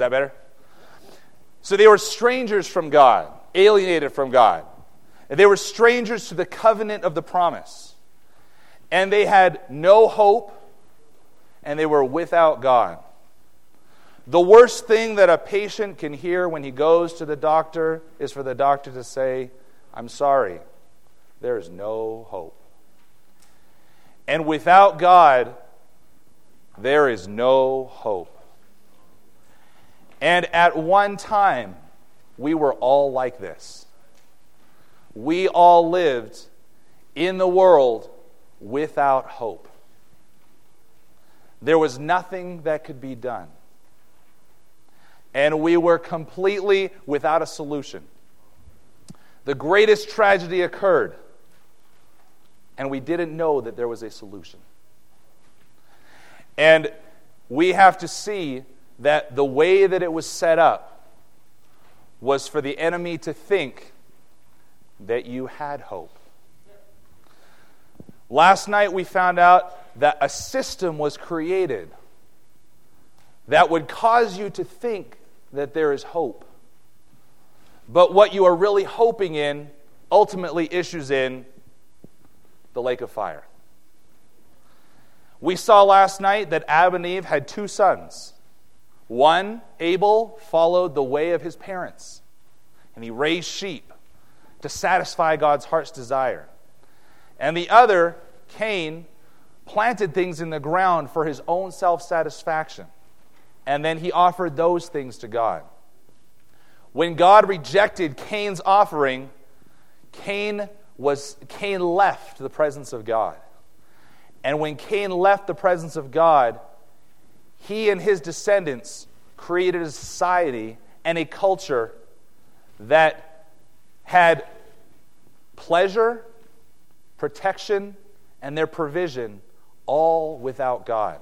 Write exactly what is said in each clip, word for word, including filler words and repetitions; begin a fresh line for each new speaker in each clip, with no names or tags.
that better? So they were strangers from God, alienated from God. And they were strangers to the covenant of the promise. And they had no hope, and they were without God. The worst thing that a patient can hear when he goes to the doctor is for the doctor to say, I'm sorry, there is no hope. And without God, there is no hope. And at one time, we were all like this. We all lived in the world without hope. There was nothing that could be done. And we were completely without a solution. The greatest tragedy occurred, and we didn't know that there was a solution. And we have to see that the way that it was set up was for the enemy to think that you had hope. Last night we found out that a system was created that would cause you to think that there is hope. But what you are really hoping in ultimately issues in the lake of fire. We saw last night that Adam and Eve had two sons. One, Abel, followed the way of his parents, and he raised sheep to satisfy God's heart's desire. And the other, Cain, planted things in the ground for his own self-satisfaction. And then he offered those things to God. When God rejected Cain's offering, Cain was Cain left the presence of God. And when Cain left the presence of God, he and his descendants created a society and a culture that had pleasure, protection, and their provision all without God.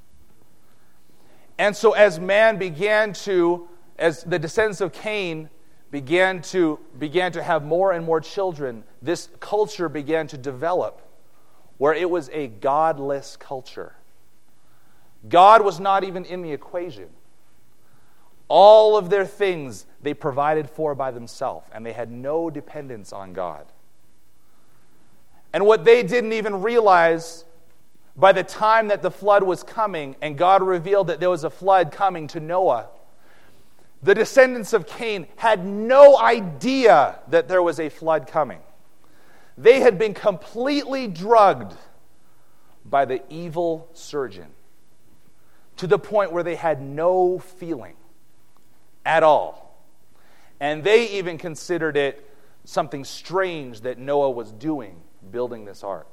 And so as man began to, as the descendants of Cain began to, began to have more and more children, this culture began to develop where it was a godless culture. God was not even in the equation. All of their things they provided for by themselves, and they had no dependence on God. And what they didn't even realize, by the time that the flood was coming, and God revealed that there was a flood coming to Noah, the descendants of Cain had no idea that there was a flood coming. They had been completely drugged by the evil surgeon to the point where they had no feeling at all. And they even considered it something strange that Noah was doing, building this ark.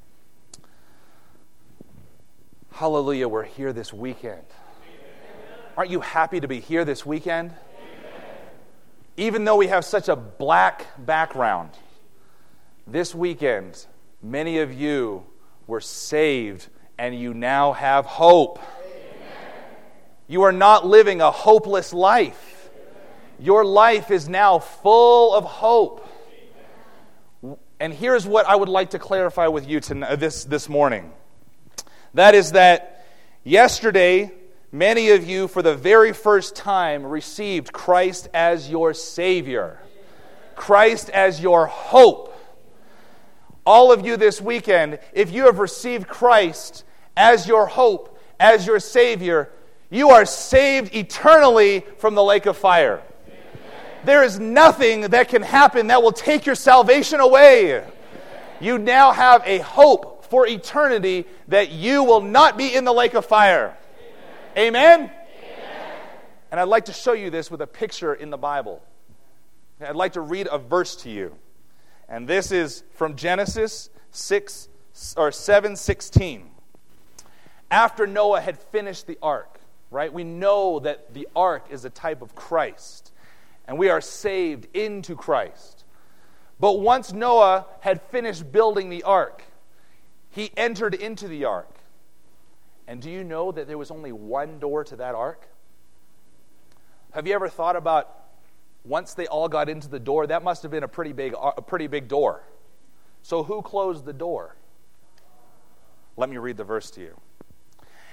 Hallelujah, we're here this weekend. Amen. Aren't you happy to be here this weekend? Amen. Even though we have such a black background, this weekend, many of you were saved and you now have hope. Amen. You are not living a hopeless life. Your life is now full of hope. Amen. And here's what I would like to clarify with you tonight, this, this morning. That is that yesterday, many of you, for the very first time, received Christ as your Savior. Christ as your hope. All of you this weekend, if you have received Christ as your hope, as your Savior, you are saved eternally from the lake of fire. There is nothing that can happen that will take your salvation away. You now have a hope for eternity that you will not be in the lake of fire. Amen? Amen? Amen. And I'd like to show you this with a picture in the Bible. I'd like to read a verse to you. And this is from Genesis six or seven sixteen. After Noah had finished the ark, right? We know that the ark is a type of Christ. And we are saved into Christ. But once Noah had finished building the ark, he entered into the ark. And do you know that there was only one door to that ark? Have you ever thought about, once they all got into the door, that must have been a pretty big, a pretty big door. So who closed the door? Let me read the verse to you.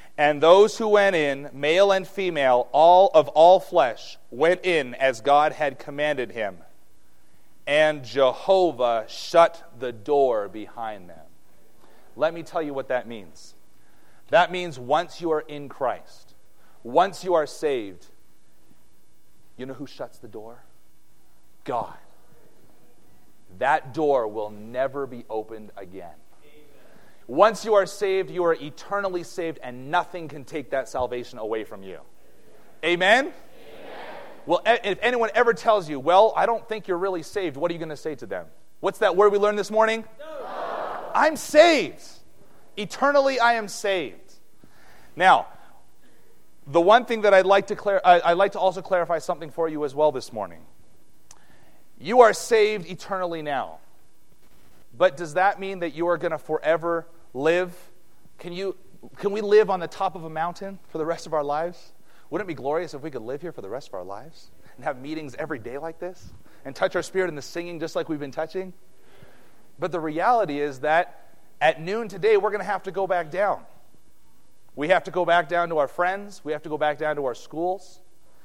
And those who went in, male and female, all of all flesh, went in as God had commanded him. And Jehovah shut the door behind them. Let me tell you what that means. That means once you are in Christ, once you are saved, you know who shuts the door? God. That door will never be opened again. Once you are saved, you are eternally saved, and nothing can take that salvation away from you. Amen? Amen? Well, if anyone ever tells you, well, I don't think you're really saved, what are you going to say to them? What's that word we learned this morning? No. I'm saved. Eternally, I am saved. Now, the one thing that I'd like to clar- I'd like to also clarify something for you as well this morning. You are saved eternally now. But does that mean that you are going to forever live? Can you can we live on the top of a mountain for the rest of our lives? Wouldn't it be glorious if we could live here for the rest of our lives and have meetings every day like this and touch our spirit in the singing just like we've been touching? But the reality is that at noon today, we're going to have to go back down. We have to go back down to our friends. We have to go back down to our schools.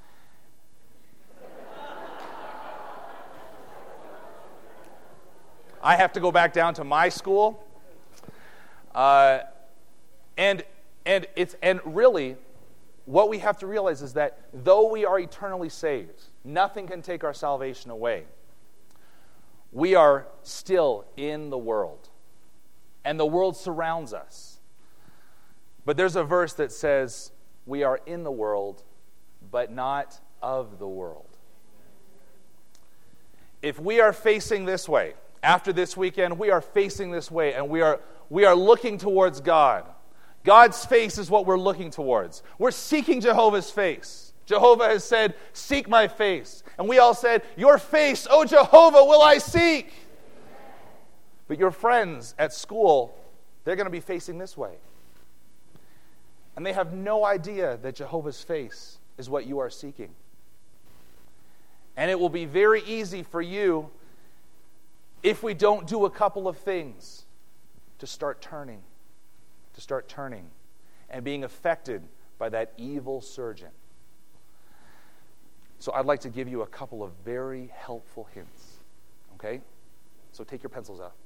I have to go back down to my school. Uh, and and it's and really, what we have to realize is that though we are eternally saved, nothing can take our salvation away. We are still in the world. And the world surrounds us. But there's a verse that says, we are in the world, but not of the world. If we are facing this way, after this weekend, we are facing this way, and we are we are looking towards God. God's face is what we're looking towards. We're seeking Jehovah's face. Jehovah has said, seek my face. And we all said, your face, O Jehovah, will I seek. But your friends at school, they're going to be facing this way. And they have no idea that Jehovah's face is what you are seeking. And it will be very easy for you, if we don't do a couple of things, to start turning, to start turning and being affected by that evil surgeon. So I'd like to give you a couple of very helpful hints. Okay? So take your pencils out.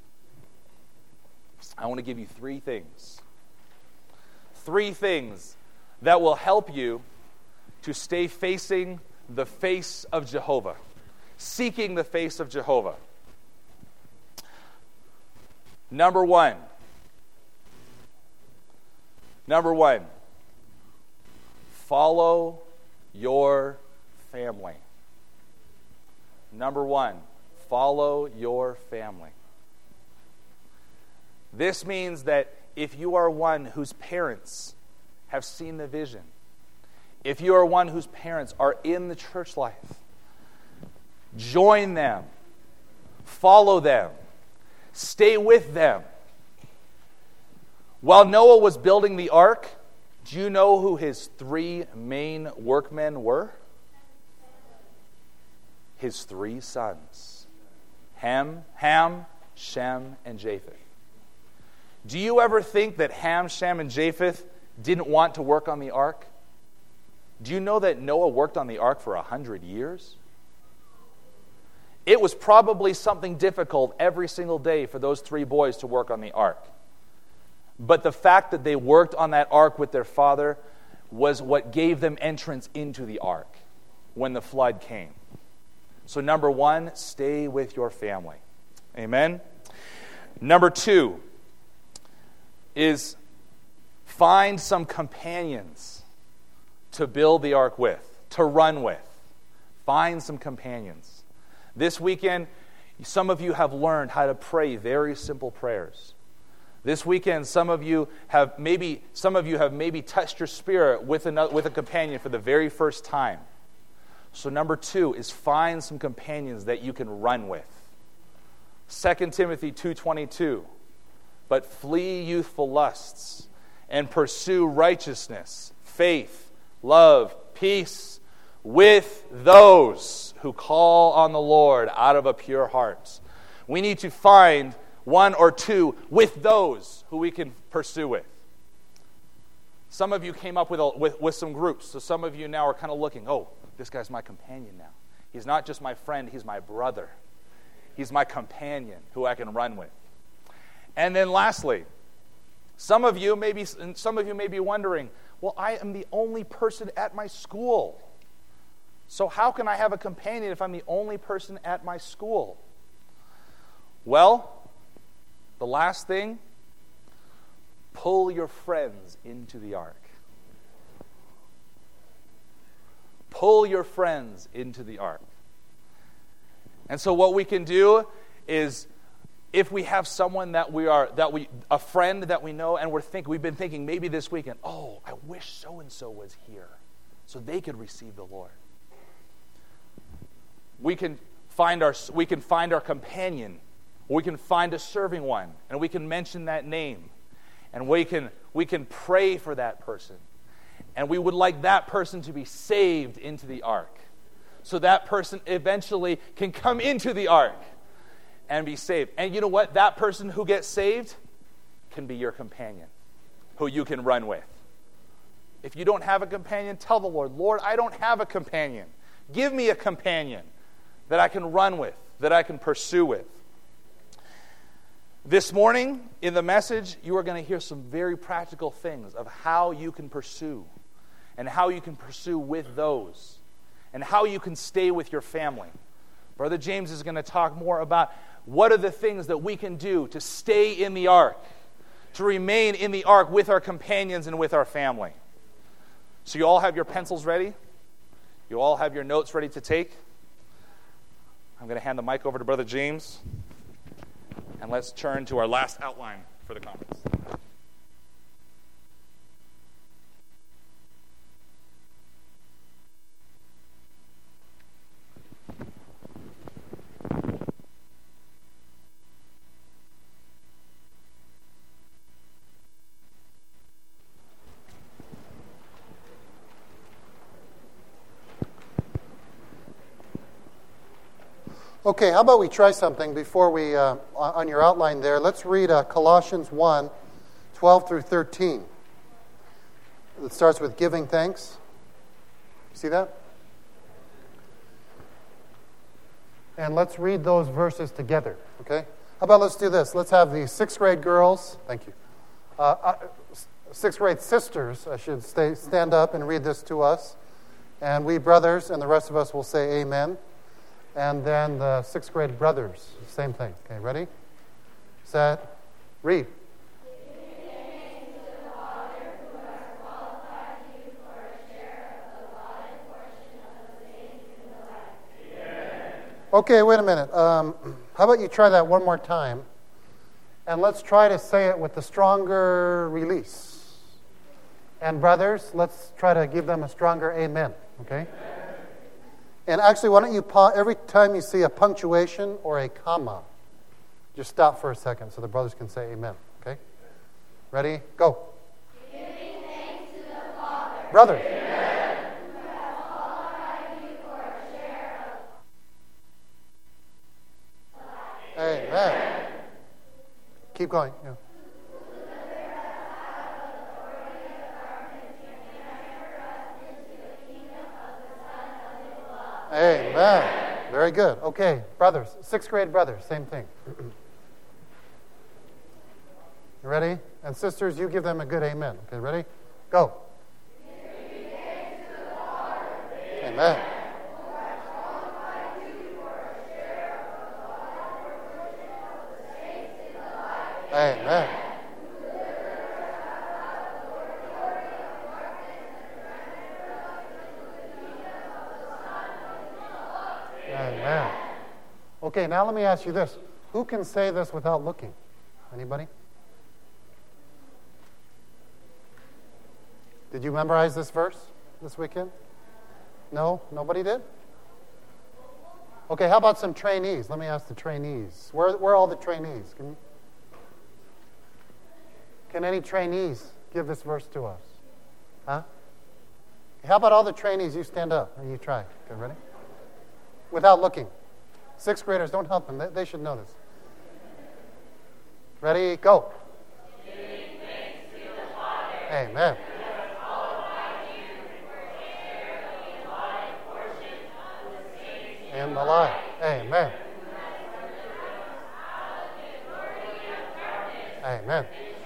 I want to give you three things. Three things that will help you to stay facing the face of Jehovah, seeking the face of Jehovah. Number one. Number one. Follow your family. Number one. Follow your family. This means that if you are one whose parents have seen the vision, if you are one whose parents are in the church life, join them, follow them, stay with them. While Noah was building the ark, do you know who his three main workmen were? His three sons, Ham, Ham, Shem, and Japheth. Do you ever think that Ham, Shem, and Japheth didn't want to work on the ark? Do you know that Noah worked on the ark for a hundred years? It was probably something difficult every single day for those three boys to work on the ark. But the fact that they worked on that ark with their father was what gave them entrance into the ark when the flood came. So number one, stay with your family. Amen? Number two is find some companions to build the ark with, to run with. Find some companions. This weekend, some of you have learned how to pray very simple prayers. This weekend, some of you have maybe some of you have maybe touched your spirit with another, with a companion for the very first time. So number two is find some companions that you can run with. Second Timothy two twenty-two. But flee youthful lusts and pursue righteousness, faith, love, peace with those who call on the Lord out of a pure heart. We need to find one or two with those who we can pursue with. Some of you came up with, a, with, with some groups, so some of you now are kind of looking, oh, this guy's my companion now. He's not just my friend, he's my brother. He's my companion who I can run with. And then lastly, some of you may be, some of you may be wondering, well, I am the only person at my school. So how can I have a companion if I'm the only person at my school? Well, the last thing, pull your friends into the ark. Pull your friends into the ark. And so what we can do is, if we have someone that we are, that we, a friend that we know, and we're think, we've been thinking maybe this weekend, oh, I wish so-and-so was here so they could receive the Lord. We can find our, we can find our companion. We can find a serving one, and we can mention that name. And we can, we can pray for that person. And we would like that person to be saved into the ark, so that person eventually can come into the ark and be saved. And you know what? That person who gets saved can be your companion, who you can run with. If you don't have a companion, tell the Lord, Lord, I don't have a companion. Give me a companion that I can run with, that I can pursue with. This morning, in the message, you are going to hear some very practical things of how you can pursue, and how you can pursue with those, and how you can stay with your family. Brother James is going to talk more about what are the things that we can do to stay in the ark, to remain in the ark with our companions and with our family. So you all have your pencils ready? You all have your notes ready to take? I'm going to hand the mic over to Brother James. And let's turn to our last outline for the conference.
Okay, how about we try something before we, uh, on your outline there, let's read uh, Colossians one, twelve through thirteen. It starts with giving thanks. See that? And let's read those verses together, okay? How about let's do this? Let's have the sixth grade girls, thank you, uh, uh, sixth grade sisters, I should stay, stand up and read this to us. And we brothers and the rest of us will say amen. And then the sixth grade brothers, same thing. Okay, ready? Set, read. Okay, wait a minute. Um, how about you try that one more time? And let's try to say it with the stronger release. And brothers, let's try to give them a stronger amen. Okay? Amen. And actually, why don't you, pa- every time you see a punctuation or a comma, just stop for a second so the brothers can say amen. Okay? Ready? Go. Giving thanks to the Father. Brothers. Amen. Who has qualified you for a share of life. Amen. Keep going. Yeah. Amen. Very good. Okay, brothers, sixth grade brothers, same thing. You ready? And sisters, you give them a good amen. Okay, ready? Go. Amen. Amen. Amen. Okay, now let me ask you this. Who can say this without looking? Anybody? Did you memorize this verse this weekend? No? Nobody did? Okay, how about some trainees? Let me ask the trainees. Where, where are all the trainees? Can, you, can any trainees give this verse to us? Huh? How about all the trainees? You stand up and you try. Okay, ready? Without looking. Sixth graders, don't help them. They, they should know this. Ready? Go. Giving thanks to the Father. Amen. in the light. Amen. Amen.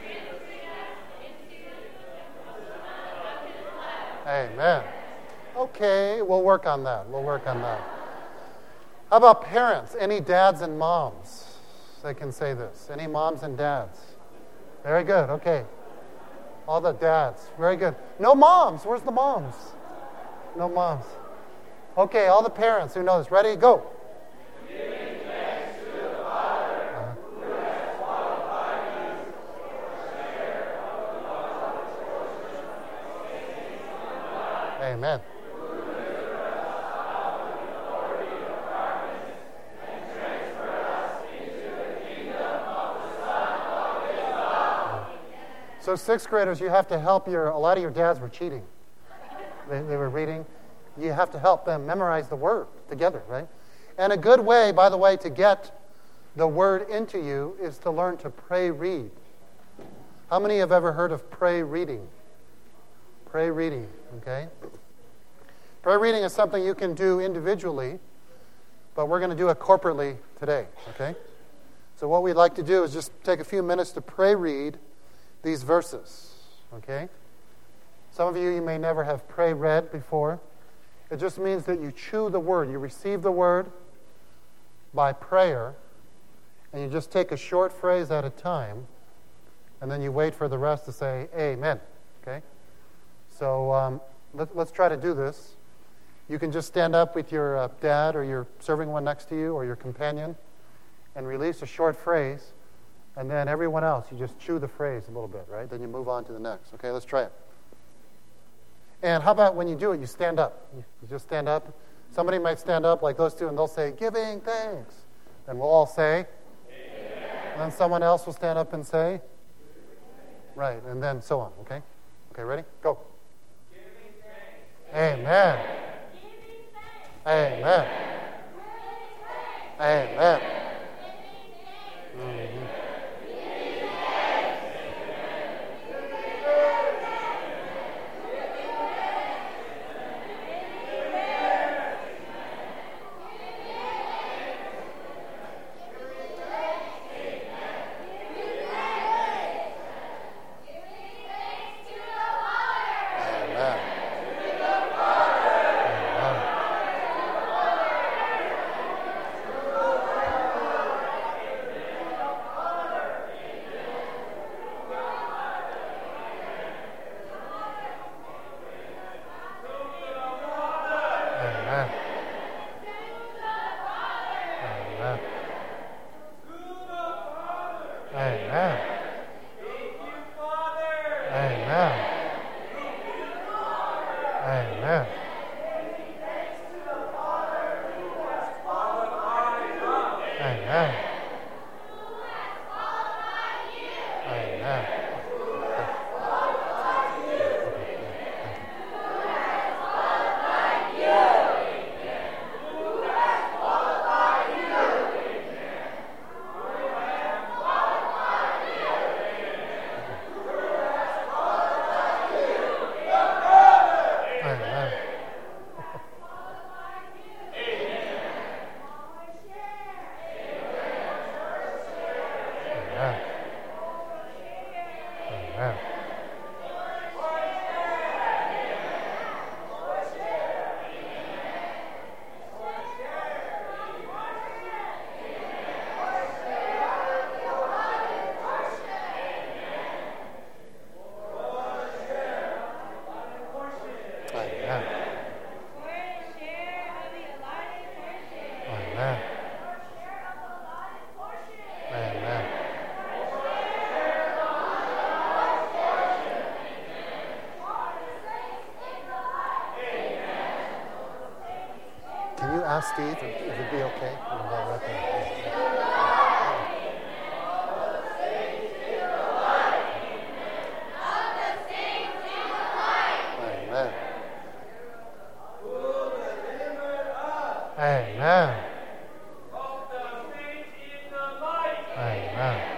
Amen. Okay, we'll work on that. We'll work on that. How about parents? Any dads and moms? They can say this. Any moms and dads? Very good. Okay. All the dads. Very good. No moms. Where's the moms? No moms. Okay, all the parents who know this. Ready? Go. Giving thanks to the Father, uh-huh. who has qualified you for share of the love of Amen. So sixth graders, you have to help your, a lot of your dads were cheating. They, they were reading. You have to help them memorize the word together, right? And a good way, by the way, to get the word into you is to learn to pray read. How many have ever heard of pray reading? Pray reading, okay? Pray reading is something you can do individually, but we're going to do it corporately today, okay? So what we'd like to do is just take a few minutes to pray read these verses, okay? Some of you, you may never have pray read before. It just means that you chew the word. You receive the word by prayer, and you just take a short phrase at a time, and then you wait for the rest to say amen, okay? So um, let, let's try to do this. You can just stand up with your uh, dad or your serving one next to you or your companion and release a short phrase. And then everyone else, you just chew the phrase a little bit, right? Then you move on to the next. Okay, let's try it. And how about when you do it, you stand up. You just stand up. Somebody might stand up like those two, and they'll say, giving thanks. And we'll all say, amen. And then someone else will stand up and say, right, and then so on, okay? Okay, ready? Go. Giving thanks. Amen. Giving thanks. Amen. Amen. Amen. Mm-hmm. Steve, if it'd be okay. Amen. Amen.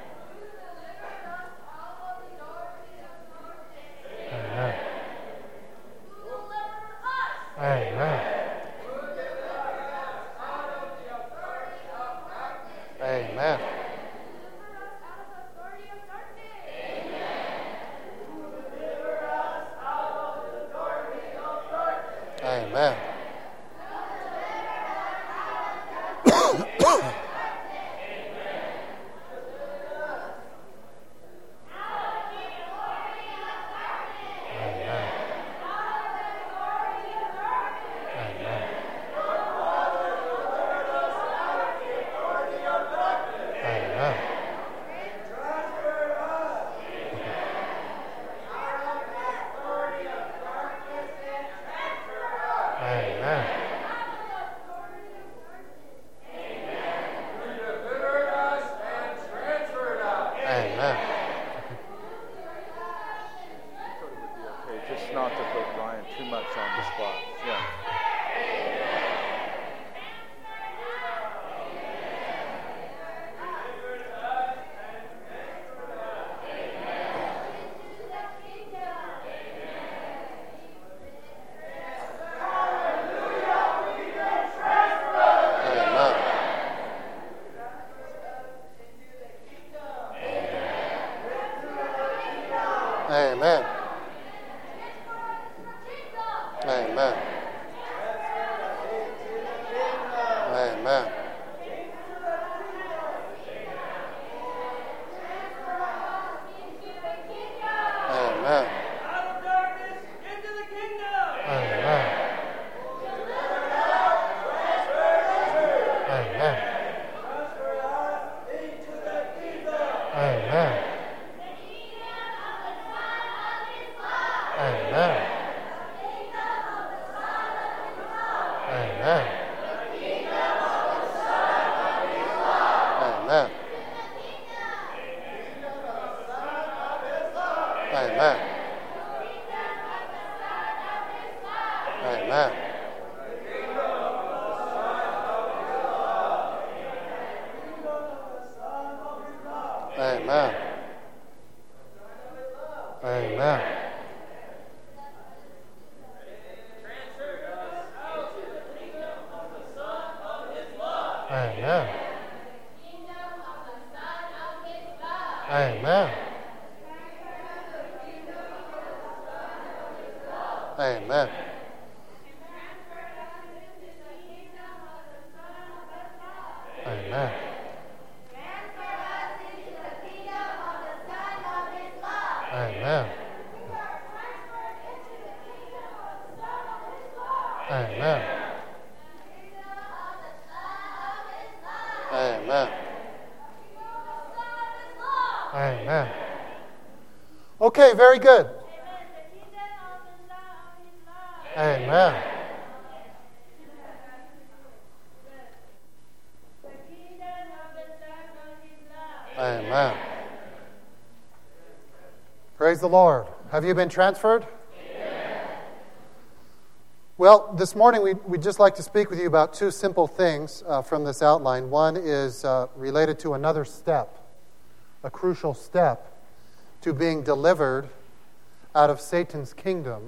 Amen. Amen. Amen. Amen. Amen. Amen. Amen.
Out of darkness into the kingdom.
Amen. Amen. Amen. Amen. Amen. Amen. Amen. Amen. Amen. Amen. Amen. Amen. Amen. Amen. Amen. Amen. Amen. Amen. Okay, very good. Amen. Amen. Praise the Lord. Have you been transferred? Well, this morning we, we'd just like to speak with you about two simple things uh, from this outline. One is uh, related to another step, a crucial step to being delivered out of Satan's kingdom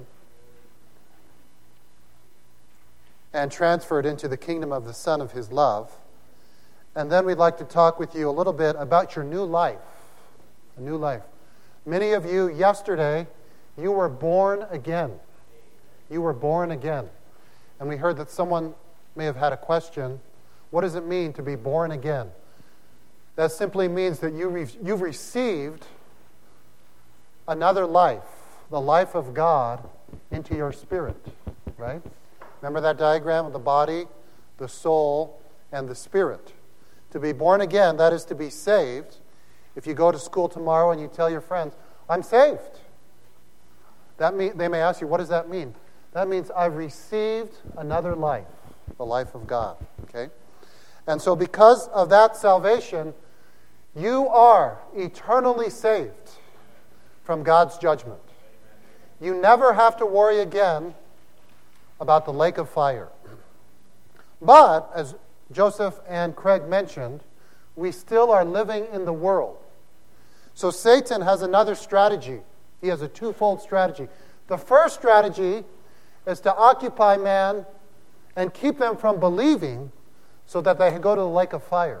and transferred into the kingdom of the Son of His love. And then we'd like to talk with you a little bit about your new life, a new life. Many of you, yesterday, you were born again. You were born again. And we heard that someone may have had a question. What does it mean to be born again? That simply means that you re- you've received another life, the life of God, into your spirit, right? Remember that diagram of the body, the soul, and the spirit. To be born again, that is to be saved. If you go to school tomorrow and you tell your friends, I'm saved. That mean, they may ask you, what does that mean? That means I've received another life, the life of God. Okay? And so because of that salvation, you are eternally saved from God's judgment. You never have to worry again about the lake of fire. But, as Joseph and Craig mentioned, we still are living in the world. So Satan has another strategy. He has a twofold strategy. The first strategy is to occupy man and keep them from believing so that they go to the lake of fire.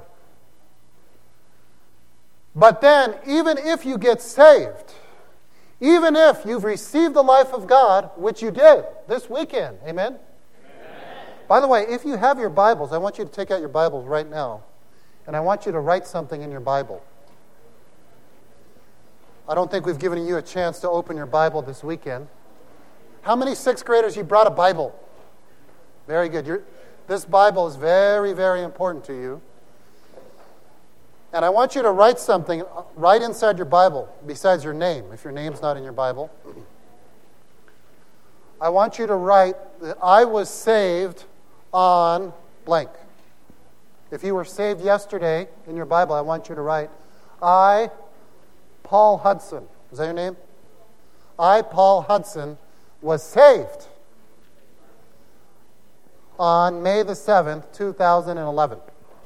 But then, even if you get saved, even if you've received the life of God, which you did this weekend, amen? By the way, if you have your Bibles, I want you to take out your Bibles right now, and I want you to write something in your Bible. I don't think we've given you a chance to open your Bible this weekend. How many sixth graders, you brought a Bible? Very good. You're, this Bible is very, very important to you. And I want you to write something right inside your Bible, besides your name, if your name's not in your Bible. I want you to write that I was saved on blank. If you were saved yesterday in your Bible, I want you to write, I, Paul Hudson. Is that your name? I, Paul Hudson, was saved on May the seventh, two thousand eleven.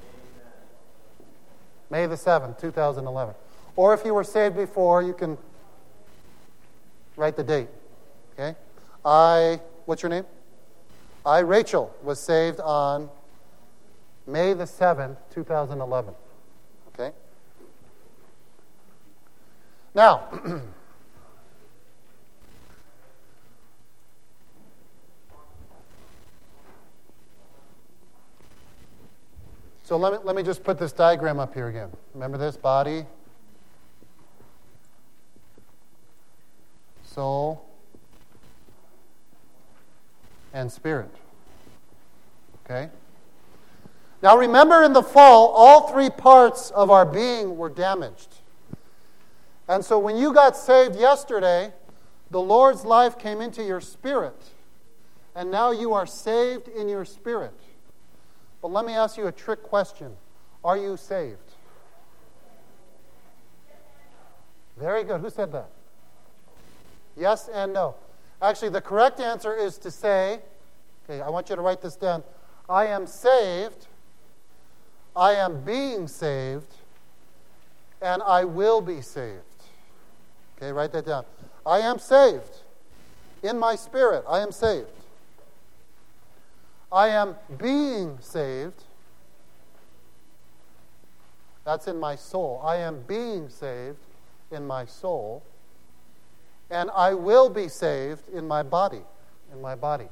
May the seventh, two thousand eleven. Or if you were saved before, you can write the date. Okay? I, what's your name? I, Rachel, was saved on May the seventh, two thousand eleven. Okay? Now, so let me, let me just put this diagram up here again. Remember this? Body, soul, and spirit. Okay? Now remember, in the fall, all three parts of our being were damaged. And so when you got saved yesterday, the Lord's life came into your spirit. And now you are saved in your spirit. But let me ask you a trick question. Are you saved? Very good. Who said that? Yes and no. Actually, the correct answer is to say, okay, I want you to write this down. I am saved, I am being saved, and I will be saved. Okay, write that down. I am saved. In my spirit, I am saved. I am being saved. That's in my soul. I am being saved in my soul. And I will be saved in my body. In my body.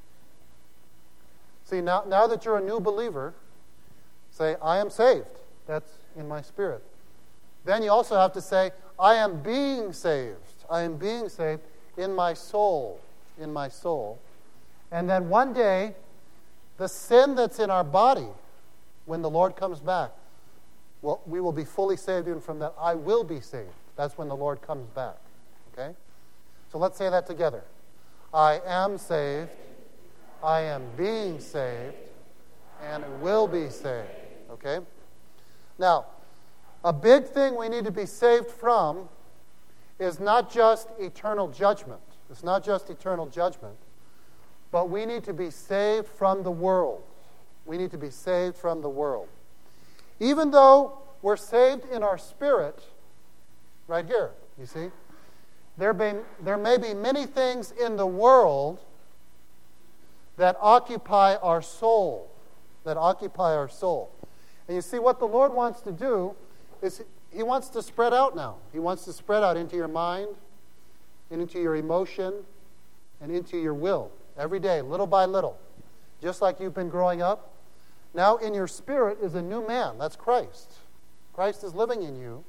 See, now, now that you're a new believer, say, I am saved. That's in my spirit. Then you also have to say, I am being saved. I am being saved in my soul. In my soul. And then one day, the sin that's in our body, when the Lord comes back, well, we will be fully saved even from that. I will be saved. That's when the Lord comes back. Okay? So let's say that together. I am saved. I am being saved. And will be saved. Okay? Now, a big thing we need to be saved from is not just eternal judgment. It's not just eternal judgment. But we need to be saved from the world. We need to be saved from the world. Even though we're saved in our spirit, right here, you see, there, be, there may be many things in the world that occupy our soul, that occupy our soul. And you see, what the Lord wants to do is He wants to spread out now. He wants to spread out into your mind, and into your emotion, and into your will. Every day, little by little. Just like you've been growing up. Now in your spirit is a new man. That's Christ. Christ is living in you.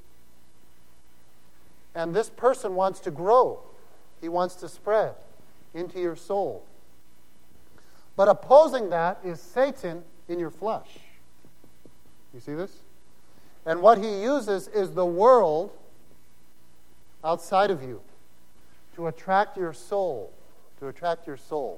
And this person wants to grow. He wants to spread into your soul. But opposing that is Satan in your flesh. You see this? And what he uses is the world outside of you to attract your soul. To attract your soul.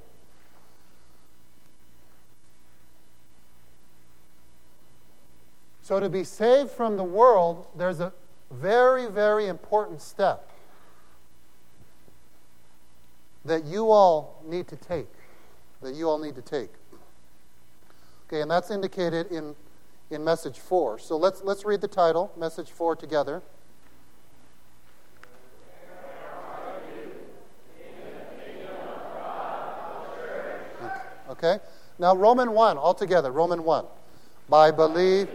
So to be saved from the world, there's a very, very important step that you all need to take. That you all need to take. Okay, and that's indicated in, in message four. So let's let's read the title, message four, together. Okay? Now Romans one, all together, Romans one. By belief...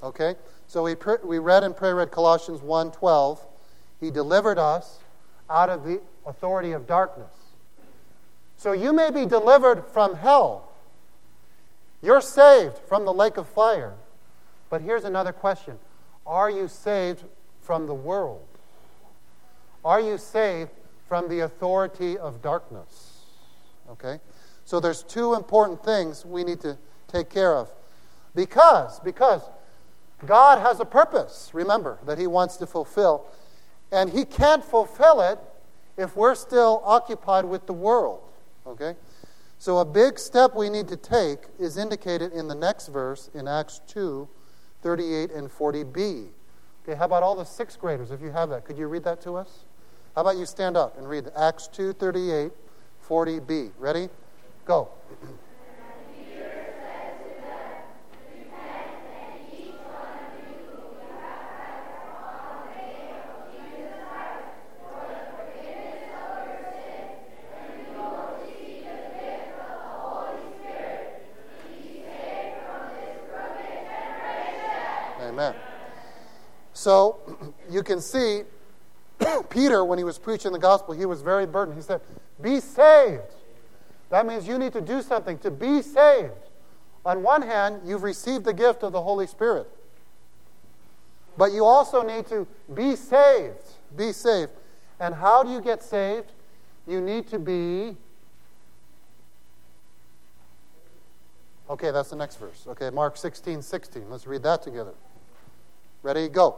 Okay? So we pr- we read and pray read Colossians one twelve. He delivered us out of the authority of darkness. So you may be delivered from hell. You're saved from the lake of fire. But here's another question. Are you saved from the world? Are you saved from the authority of darkness? Okay? So there's two important things we need to take care of. Because, because God has a purpose, remember, that He wants to fulfill. And He can't fulfill it if we're still occupied with the world. Okay? So a big step we need to take is indicated in the next verse in Acts two, thirty-eight and forty b. Okay, how about all the sixth graders, if you have that? Could you read that to us? How about you stand up and read Acts two, thirty-eight, forty b. Ready? Go. Amen. So, you can see, Peter, when he was preaching the gospel, he was very burdened. He said, be saved. That means you need to do something to be saved. On one hand, you've received the gift of the Holy Spirit. But you also need to be saved. Be saved. And how do you get saved? You need to be... Okay, that's the next verse. Okay, Mark sixteen, sixteen. Let's read that together. Ready? Go.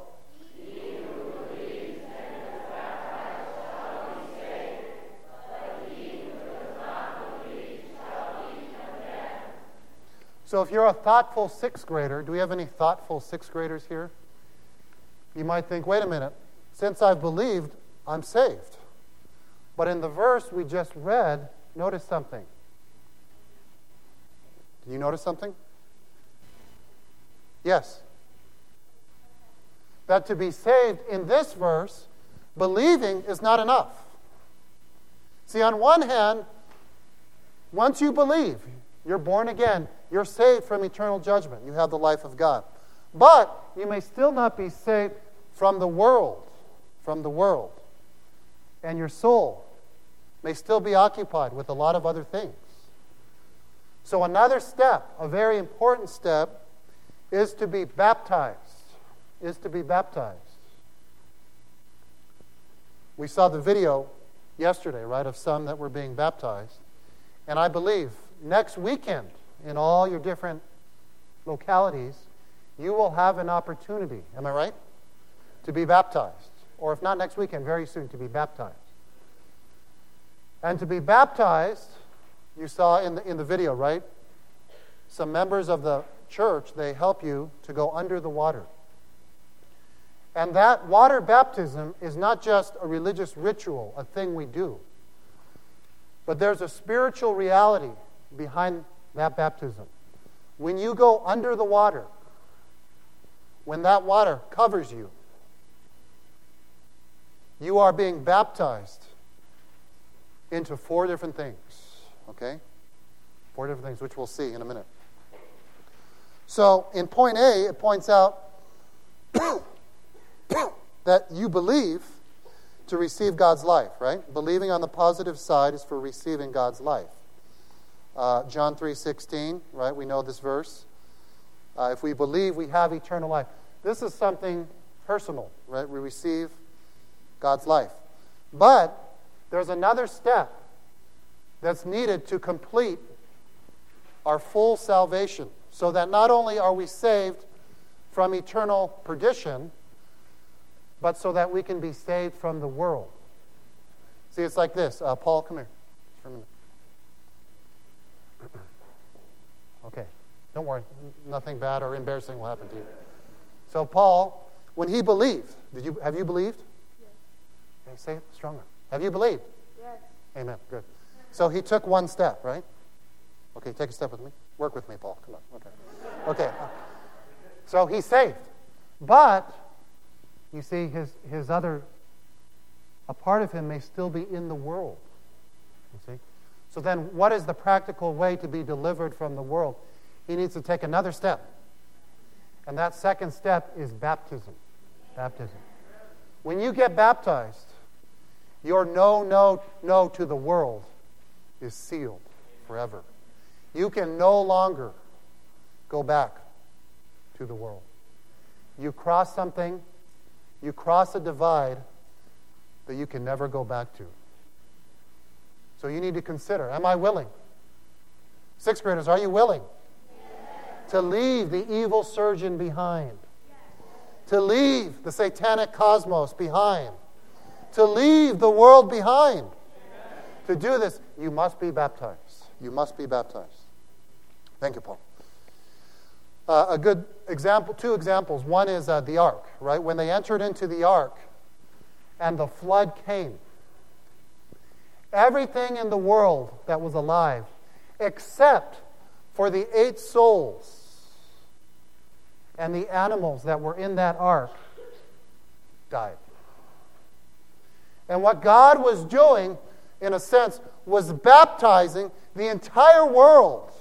So if you're a thoughtful sixth grader, do we have any thoughtful sixth graders here? You might think, wait a minute, since I've believed, I'm saved. But in the verse we just read, notice something. Do you notice something? Yes. That to be saved in this verse, believing is not enough. See, on one hand, once you believe, you're born again, you're saved from eternal judgment. You have the life of God. But you may still not be saved from the world, from the world. And your soul may still be occupied with a lot of other things. So another step, a very important step, is to be baptized. Is to be baptized. We saw the video yesterday, right, of some that were being baptized. And I believe next weekend, in all your different localities, you will have an opportunity, am I right, to be baptized. Or if not next weekend, very soon, to be baptized. And to be baptized, you saw in the, in the video, right? Some members of the church, they help you to go under the water. And that water baptism is not just a religious ritual, a thing we do. But there's a spiritual reality behind that baptism. When you go under the water, when that water covers you, you are being baptized into four different things. Okay? Four different things, which we'll see in a minute. So, in point A, it points out that you believe to receive God's life, right? Believing on the positive side is for receiving God's life. Uh, John three sixteen, right? We know this verse. Uh, if we believe, we have eternal life. This is something personal, right? We receive God's life. But there's another step that's needed to complete our full salvation, so that not only are we saved from eternal perdition, but so that we can be saved from the world. See, it's like this. Uh, Paul, come here for a minute. Okay, don't worry. Nothing bad or embarrassing will happen to you. So Paul, when he believed, did you have you believed?
Yes.
Okay, say it stronger. Have you believed?
Yes.
Amen. Good. So he took one step, right? Okay, take a step with me. Work with me, Paul. Come on. Okay. Okay. So he's saved. But, you see, his, his other, a part of him may still be in the world. You see? So then what is the practical way to be delivered from the world? He needs to take another step. And that second step is baptism. Baptism. When you get baptized, your no, no, no to the world is sealed forever. You can no longer go back to the world. You cross something, you cross a divide that you can never go back to. So you need to consider, am I willing? Sixth graders, are you willing? Yes. To leave the evil surgeon behind. Yes. To leave the satanic cosmos behind. To leave the world behind. Yes. To do this, you must be baptized. You must be baptized. Thank you, Paul. Uh, a good example, two examples. One is uh, the ark, right? When they entered into the ark and the flood came, everything in the world that was alive, except for the eight souls and the animals that were in that ark, died. And what God was doing, in a sense, was baptizing the entire world.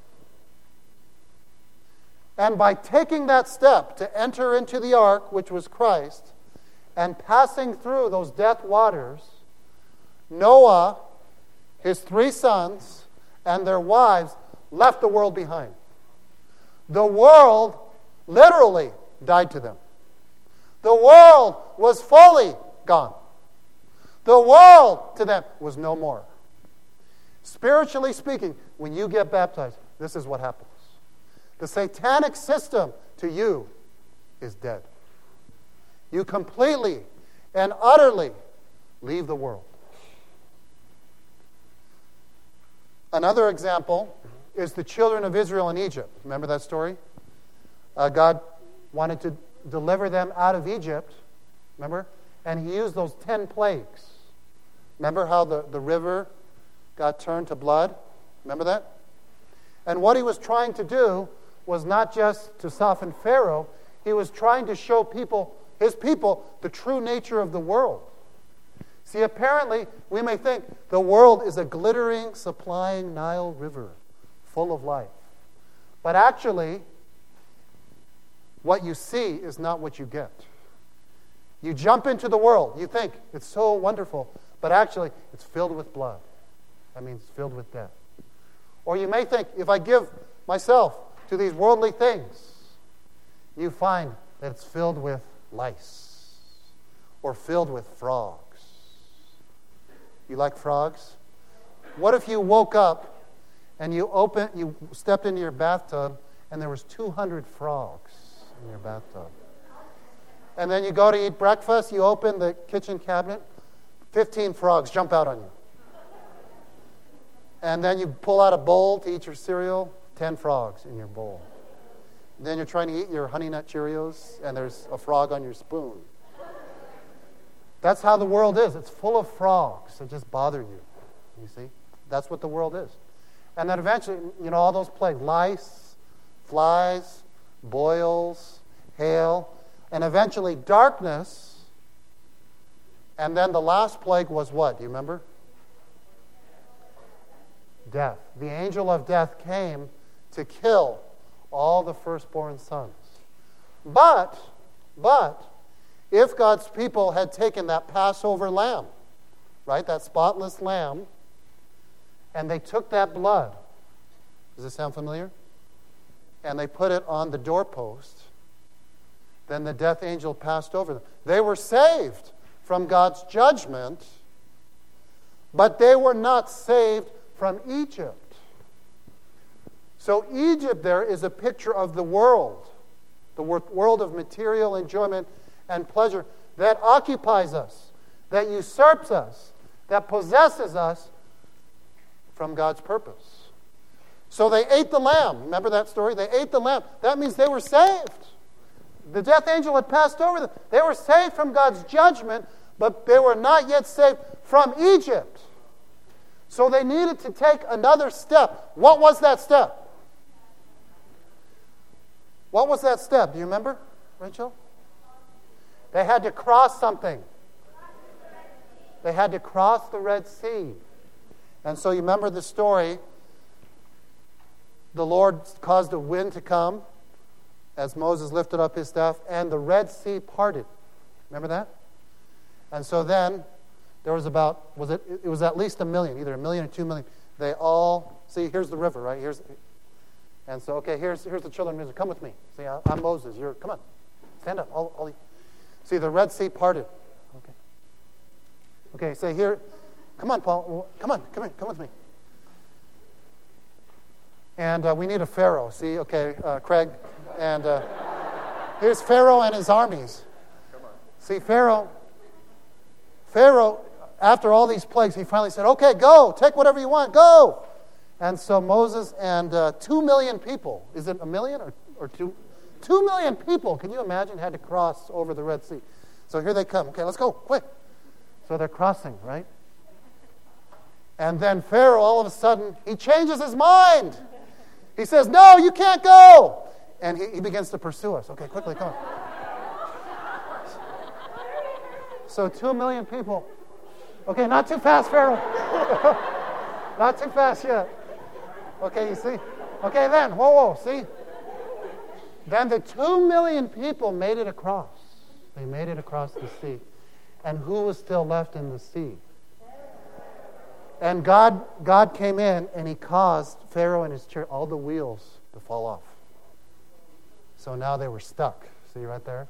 And by taking that step to enter into the ark, which was Christ, and passing through those death waters, Noah, his three sons, and their wives left the world behind. The world literally died to them. The world was fully gone. The world to them was no more. Spiritually speaking, when you get baptized, this is what happens. The satanic system to you is dead. You completely and utterly leave the world. Another example is the children of Israel in Egypt. Remember that story? Uh, God wanted to deliver them out of Egypt. Remember? And he used those ten plagues. Remember how the, the river got turned to blood? Remember that? And what he was trying to do was not just to soften Pharaoh. He was trying to show people, his people, the true nature of the world. See, apparently, we may think the world is a glittering, supplying Nile river full of life. But actually, what you see is not what you get. You jump into the world. You think it's so wonderful. But actually, it's filled with blood. That means it's filled with death. Or you may think, if I give myself to these worldly things, you find that it's filled with lice or filled with frogs. You like frogs? What if you woke up and you open, you stepped into your bathtub and there was two hundred frogs in your bathtub? And then you go to eat breakfast, you open the kitchen cabinet, fifteen frogs jump out on you. And then you pull out a bowl to eat your cereal, ten frogs in your bowl. Then you're trying to eat your Honey Nut Cheerios, and there's a frog on your spoon. That's how the world is. It's full of frogs that just bother you. You see? That's what the world is. And then eventually, you know, all those plagues, lice, flies, boils, hail, and eventually darkness. And then the last plague was what? Do you remember? Death. The angel of death came to kill all the firstborn sons. But, but, if God's people had taken that Passover lamb, right, that spotless lamb, and they took that blood, does this sound familiar? And they put it on the doorpost, then the death angel passed over them. They were saved from God's judgment, but they were not saved from Egypt. So Egypt there is a picture of the world, the world of material enjoyment and pleasure that occupies us, that usurps us, that possesses us from God's purpose. So they ate the lamb. Remember that story? They ate the lamb. That means they were saved. The death angel had passed over them. They were saved from God's judgment, but they were not yet saved from Egypt. So they needed to take another step. What was that step? What was that step? Do you remember, Rachel? They had to cross something. They had to cross the Red Sea. And so you remember the story. The Lord caused a wind to come, as Moses lifted up his staff, and the Red Sea parted. Remember that? And so then there was about, was it, it was at least a million, either a million or two million. They all, see, here's the river, right? Here's, and so, okay, here's here's the children of Israel. Come with me. See, I, I'm Moses. You're, come on. Stand up. All, all, see, the Red Sea parted. Okay. Okay, say here, come on, Paul. Come on, come in, come with me. And uh, we need a Pharaoh. See, okay, uh, Craig. And uh, here's Pharaoh and his armies. See, Pharaoh, Pharaoh, after all these plagues, he finally said, okay, go, take whatever you want, go. And so Moses and uh, two million people, is it a million or, or two? Two million people, can you imagine, had to cross over the Red Sea. So here they come. Okay, let's go, quick. So they're crossing, right? And then Pharaoh, all of a sudden, he changes his mind. He says, no, you can't go. And he, he begins to pursue us. Okay, quickly, come on. So two million people. Okay, not too fast, Pharaoh. Not too fast yet. Okay, you see? Okay, then, whoa, whoa, see? Then the two million people made it across. They made it across the sea. And who was still left in the sea? And God, God came in and he caused Pharaoh and his church, all the wheels to fall off. So now they were stuck. See right there?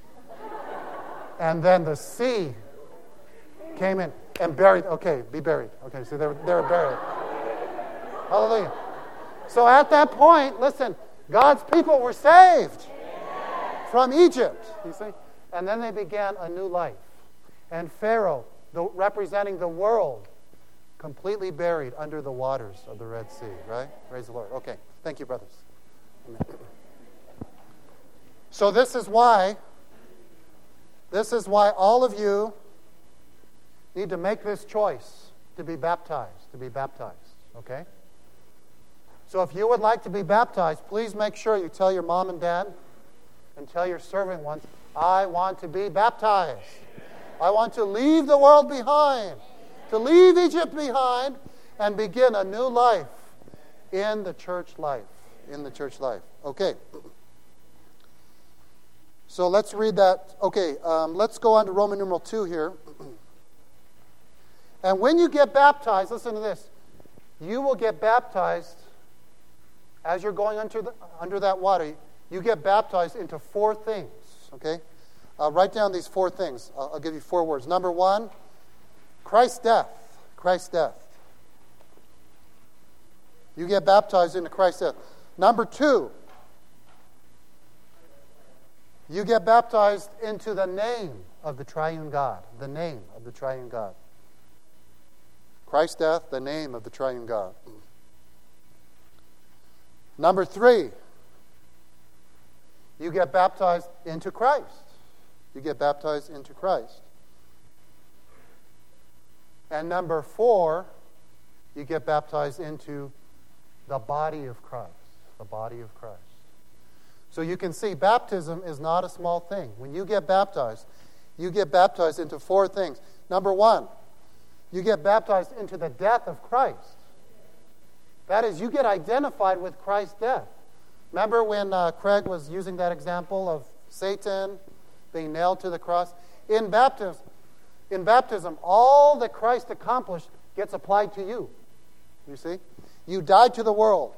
And then the sea came in and buried. Okay, be buried. Okay, so they were, they were buried. Hallelujah. So at that point, listen, God's people were saved from Egypt, you see. And then they began a new life. And Pharaoh, the, representing the world, completely buried under the waters of the Red Sea, right? Praise the Lord. Okay, thank you, brothers. Amen. So this is why, this is why all of you need to make this choice to be baptized, to be baptized, okay? So if you would like to be baptized, please make sure you tell your mom and dad and tell your serving ones, I want to be baptized. I want to leave the world behind, to leave Egypt behind and begin a new life in the church life, in the church life. Okay. So let's read that. Okay, um, let's go on to Roman numeral two here. And when you get baptized, listen to this. You will get baptized as you're going under, the, under that water. You get baptized into four things, okay? Uh, write down these four things. I'll, I'll give you four words. Number one, Christ's death. Christ's death. You get baptized into Christ's death. Number two, you get baptized into the name of the triune God. The name of the triune God. Christ's death, the name of the triune God. Number three, you get baptized into Christ. You get baptized into Christ. And number four, you get baptized into the body of Christ. The body of Christ. So you can see baptism is not a small thing. When you get baptized, you get baptized into four things. Number one, you get baptized into the death of Christ. That is, you get identified with Christ's death. Remember when uh, Craig was using that example of Satan being nailed to the cross? In baptism, in baptism, all that Christ accomplished gets applied to you. You see? You died to the world.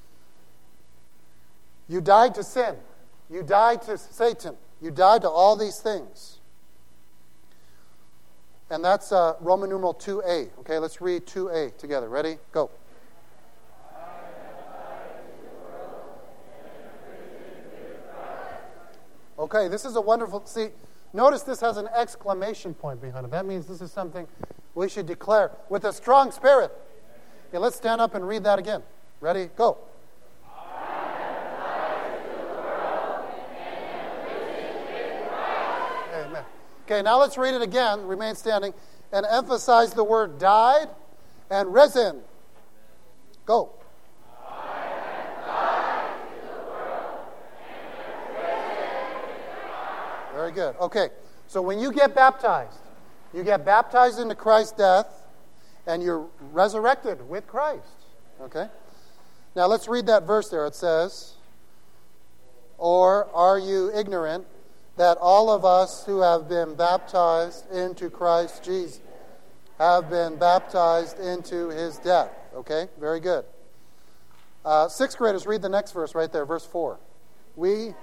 You died to sin. You died to Satan. You died to all these things. And that's uh, Roman numeral two A. Okay, let's read two A together. Ready? Go. Okay, this is a wonderful... See, notice this has an exclamation point behind it. That means this is something we should declare with a strong spirit. Okay, let's stand up and read that again. Ready? Go. Amen. Okay, now let's read it again. Remain standing. And emphasize the word died and risen. Go. Very good. Okay, so when you get baptized, you get baptized into Christ's death, and you're resurrected with Christ. Okay? Now let's read that verse there. It says, Or are you ignorant that all of us who have been baptized into Christ Jesus have been baptized into his death? Okay, very good. Uh, sixth graders, read the next verse right there, verse four. We...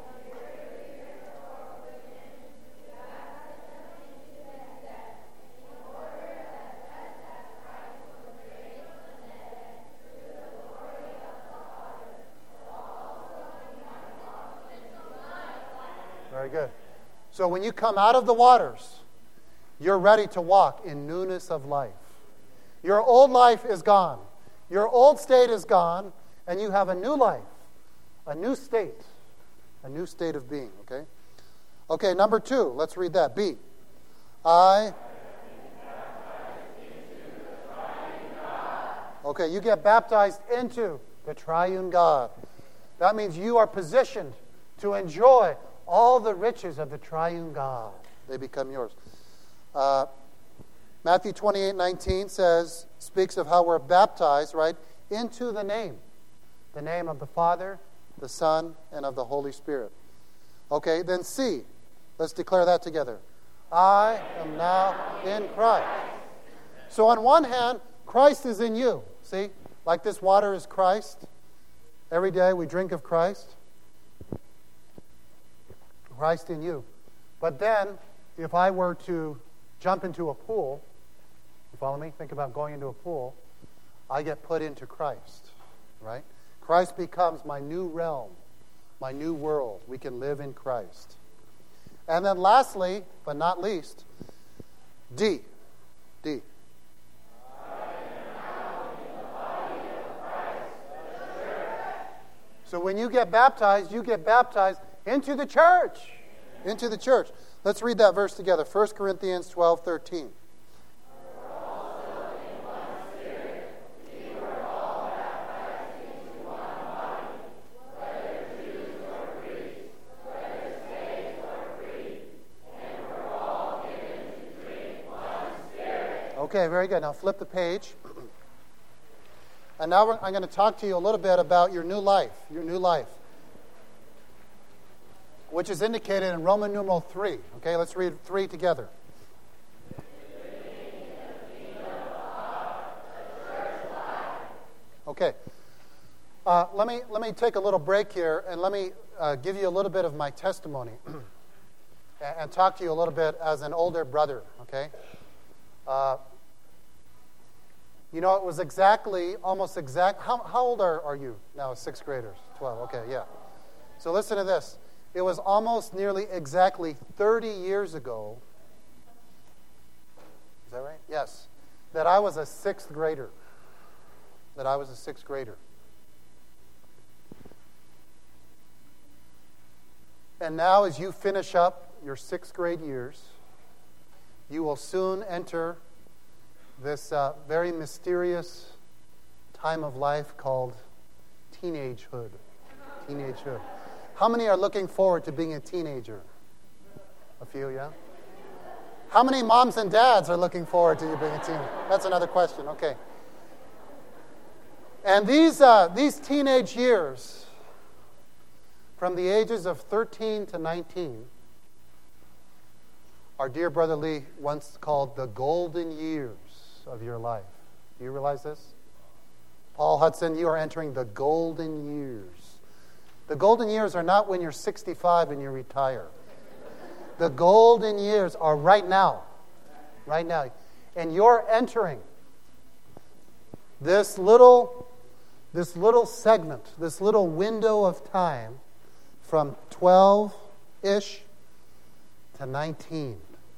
Very good. So when you come out of the waters, you're ready to walk in newness of life. Your old life is gone. Your old state is gone, and you have a new life, a new state, a new state of being, okay? Okay, number two, let's read that. B. I... Okay, you get baptized into the triune God. That means you are positioned to enjoy all the riches of the triune God. They become yours. Uh, Matthew twenty-eight nineteen says, speaks of how we're baptized, right, into the name. The name of the Father, the Son, and of the Holy Spirit. Okay, then C. Let's declare that together. I am now in Christ. So on one hand, Christ is in you. See, like this water is Christ. Every day we drink of Christ. Christ in you. But then, if I were to jump into a pool, you follow me? Think about going into a pool. I get put into Christ, right? Christ becomes my new realm, my new world. We can live in Christ. And then lastly, but not least, D. D. So when you get baptized, you get baptized into the church. Into the church. Let's read that verse together. First Corinthians twelve thirteen. Okay, very good. Now flip the page. And now we're, I'm going to talk to you a little bit about your new life. Your new life. Which is indicated in Roman numeral three. Okay, let's read three together. Okay. Uh, let me let me take a little break here and let me uh, give you a little bit of my testimony and, and talk to you a little bit as an older brother. Okay. Uh, you know, it was exactly, almost exact. How how old are, are you now? Sixth graders, twelve. Okay, yeah. So listen to this. It was almost nearly exactly thirty years ago. Is that right? Yes. That I was a sixth grader. That I was a sixth grader. And now as you finish up your sixth grade years, you will soon enter this uh, very mysterious time of life called teenagehood. Teenagehood. How many are looking forward to being a teenager? A few, yeah? How many moms and dads are looking forward to you being a teenager? That's another question, okay. And these uh, these teenage years, from the ages of thirteen to nineteen, our dear brother Lee once called the golden years of your life. Do you realize this? Paul Hudson, you are entering the golden years. The golden years are not when you're sixty-five and you retire. The golden years are right now. Right now. And you're entering this little, this little segment, this little window of time from twelve-ish to nineteen.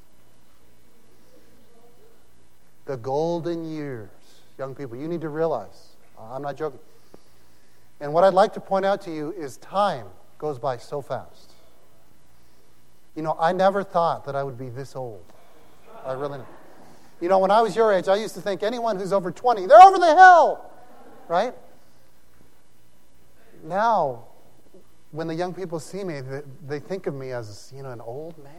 The golden years. Young people, you need to realize. I'm not joking. And what I'd like to point out to you is time goes by so fast. You know, I never thought that I would be this old. I really know. You know, when I was your age, I used to think anyone who's over twenty, they're over the hill, right? Now, when the young people see me, they, they think of me as, you know, an old man.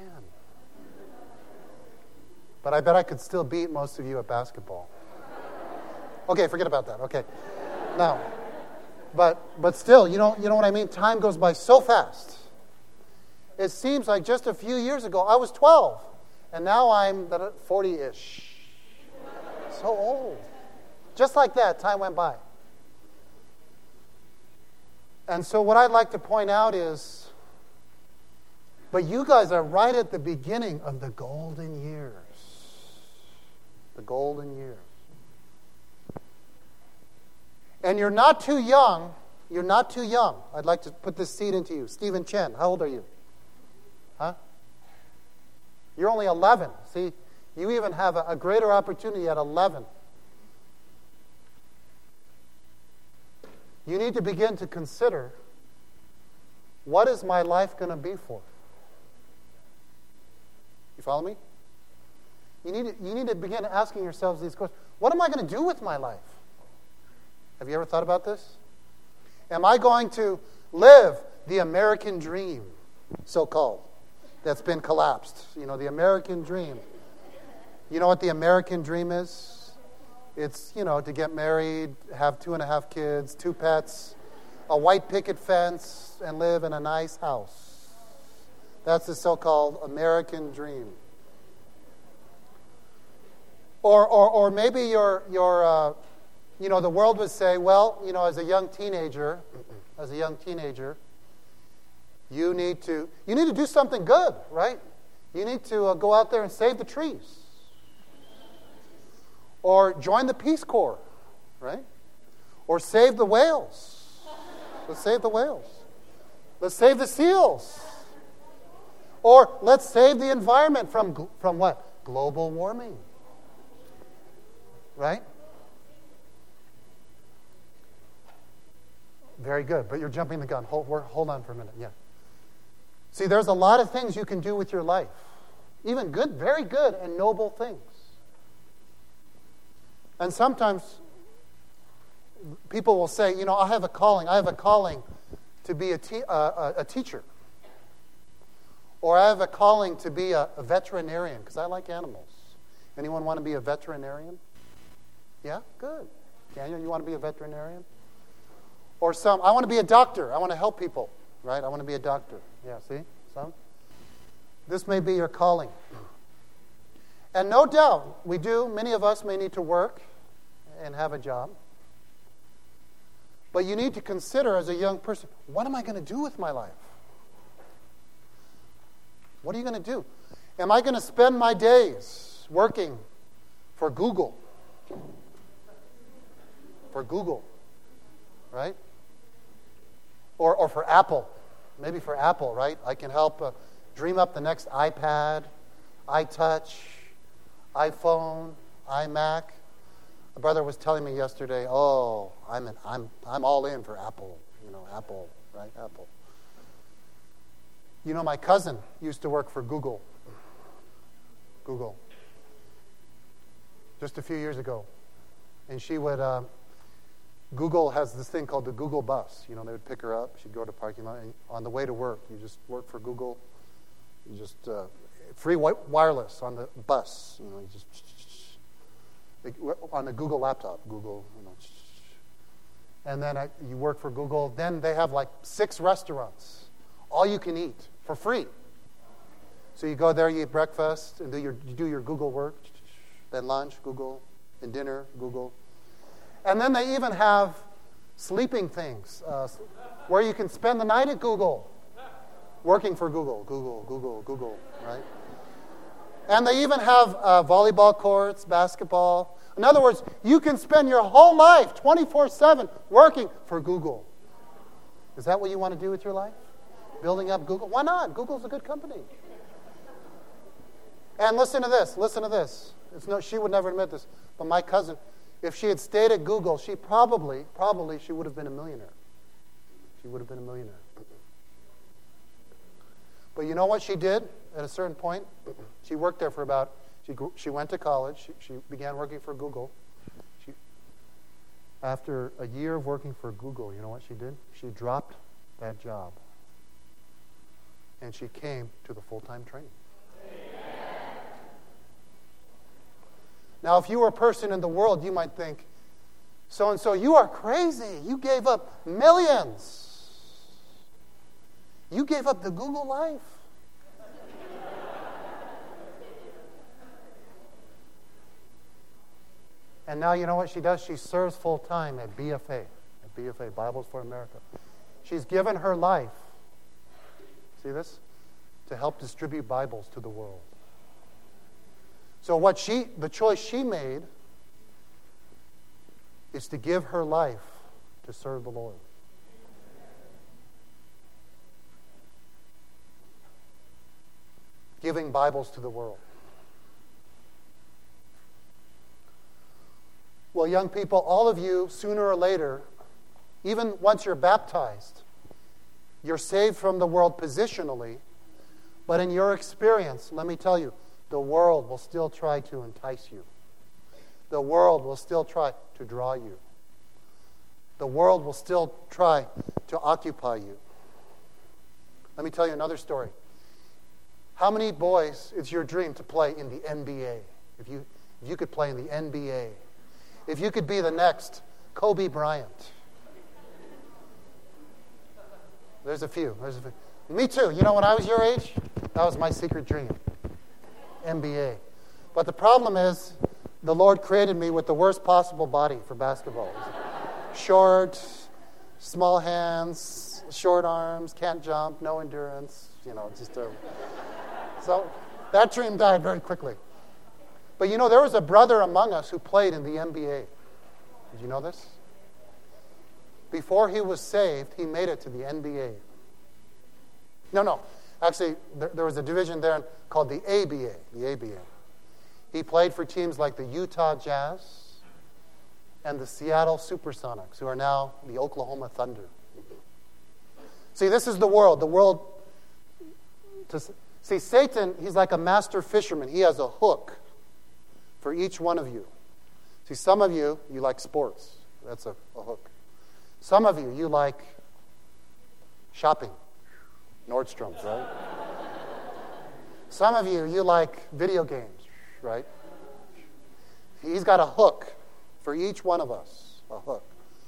But I bet I could still beat most of you at basketball. Okay, forget about that. Okay. Now, But but still, you know, you know what I mean? Time goes by so fast. It seems like just a few years ago, I was twelve, and now I'm forty-ish. So old. Just like that, time went by. And so what I'd like to point out is, but you guys are right at the beginning of the golden years. The golden years. And you're not too young. You're not too young. I'd like to put this seed into you. Stephen Chen, how old are you? Huh? You're only eleven. See, you even have a, a greater opportunity at eleven. You need to begin to consider, what is my life going to be for? You follow me? You need to, you need to begin asking yourselves these questions. What am I going to do with my life? Have you ever thought about this? Am I going to live the American dream, so-called, that's been collapsed? You know, the American dream. You know what the American dream is? It's, you know, to get married, have two and a half kids, two pets, a white picket fence, and live in a nice house. That's the so-called American dream. Or, or, or maybe you're, you're uh, you know, the world would say, well, you know, as a young teenager, as a young teenager, you need to, you need to do something good, right? You need to uh, go out there and save the trees. Or join the Peace Corps, right? Or save the whales. Let's save the whales. Let's save the seals. Or let's save the environment from, from what? Global warming. Right? Very good, but you're jumping the gun. Hold, hold on for a minute. Yeah. See, there's a lot of things you can do with your life. Even good, very good and noble things. And sometimes people will say, you know, I have a calling. I have a calling to be a, te- uh, a teacher. Or I have a calling to be a, a veterinarian because I like animals. Anyone want to be a veterinarian? Yeah? Good. Daniel, you want to be a veterinarian? Or some, I want to be a doctor. I want to help people. Right? I want to be a doctor. Yeah, see? Some? This may be your calling. And no doubt, we do, many of us may need to work and have a job. But you need to consider as a young person, what am I going to do with my life? What are you going to do? Am I going to spend my days working for Google? For Google, right? Or, or for Apple. Maybe for Apple, right? I can help uh, dream up the next iPad, iTouch, iPhone, iMac. A brother was telling me yesterday, oh, I'm an, I'm I'm all in for Apple. You know, Apple, right? Apple. You know, my cousin used to work for Google. Google. Just a few years ago. And she would, uh, Google has this thing called the Google bus. You know, they would pick her up. She'd go to the parking lot. And on the way to work, you just work for Google. You just... Uh, Free wireless on the bus, you know, you just on the Google laptop, Google, you know, and then I, you work for Google. Then they have like six restaurants, all you can eat for free. So you go there, you eat breakfast, and do your you do your Google work, then lunch, Google, and dinner, Google, and then they even have sleeping things uh, where you can spend the night at Google. Working for Google, Google, Google, Google, right? And they even have uh, volleyball courts, basketball. In other words, you can spend your whole life, twenty-four seven, working for Google. Is that what you want to do with your life? Building up Google? Why not? Google's a good company. And listen to this, listen to this. It's no, she would never admit this, but my cousin, if she had stayed at Google, she probably, probably she would have been a millionaire. She would have been a millionaire. But you know what she did at a certain point? She worked there for about, she she went to college. She, she began working for Google. She, after a year of working for Google, you know what she did? She dropped that job. And she came to the full-time training. Now, if you were a person in the world, you might think, So and so, you are crazy. You gave up millions. You gave up the Google life. And now you know what she does? She serves full time at B F A, at B F A, Bibles for America. She's given her life, see this, to help distribute Bibles to the world. So what she, the choice she made is to give her life to serve the Lord. Giving Bibles to the world. Well, young people, all of you, sooner or later, even once you're baptized, you're saved from the world positionally, but in your experience, let me tell you, the world will still try to entice you. The world will still try to draw you. The world will still try to occupy you. Let me tell you another story. How many boys, it's your dream to play in the N B A? If you, if you could play in the N B A. If you could be the next Kobe Bryant. There's a few. There's a few. Me too. You know, when I was your age, that was my secret dream. N B A. But the problem is, the Lord created me with the worst possible body for basketball. Short, small hands, short arms, can't jump, no endurance. You know, just terrible. So that dream died very quickly. But you know, there was a brother among us who played in the N B A. Did you know this? Before he was saved, he made it to the N B A. No, no. Actually, there, there was a division there called the A B A. The A B A. He played for teams like the Utah Jazz and the Seattle Supersonics, who are now the Oklahoma Thunder. See, this is the world. The world. To, see, Satan, he's like a master fisherman. He has a hook for each one of you. See, some of you, you like sports. That's a, a hook. Some of you, you like shopping. Nordstrom's, right? Some of you, you like video games, right? He's got a hook for each one of us, a hook.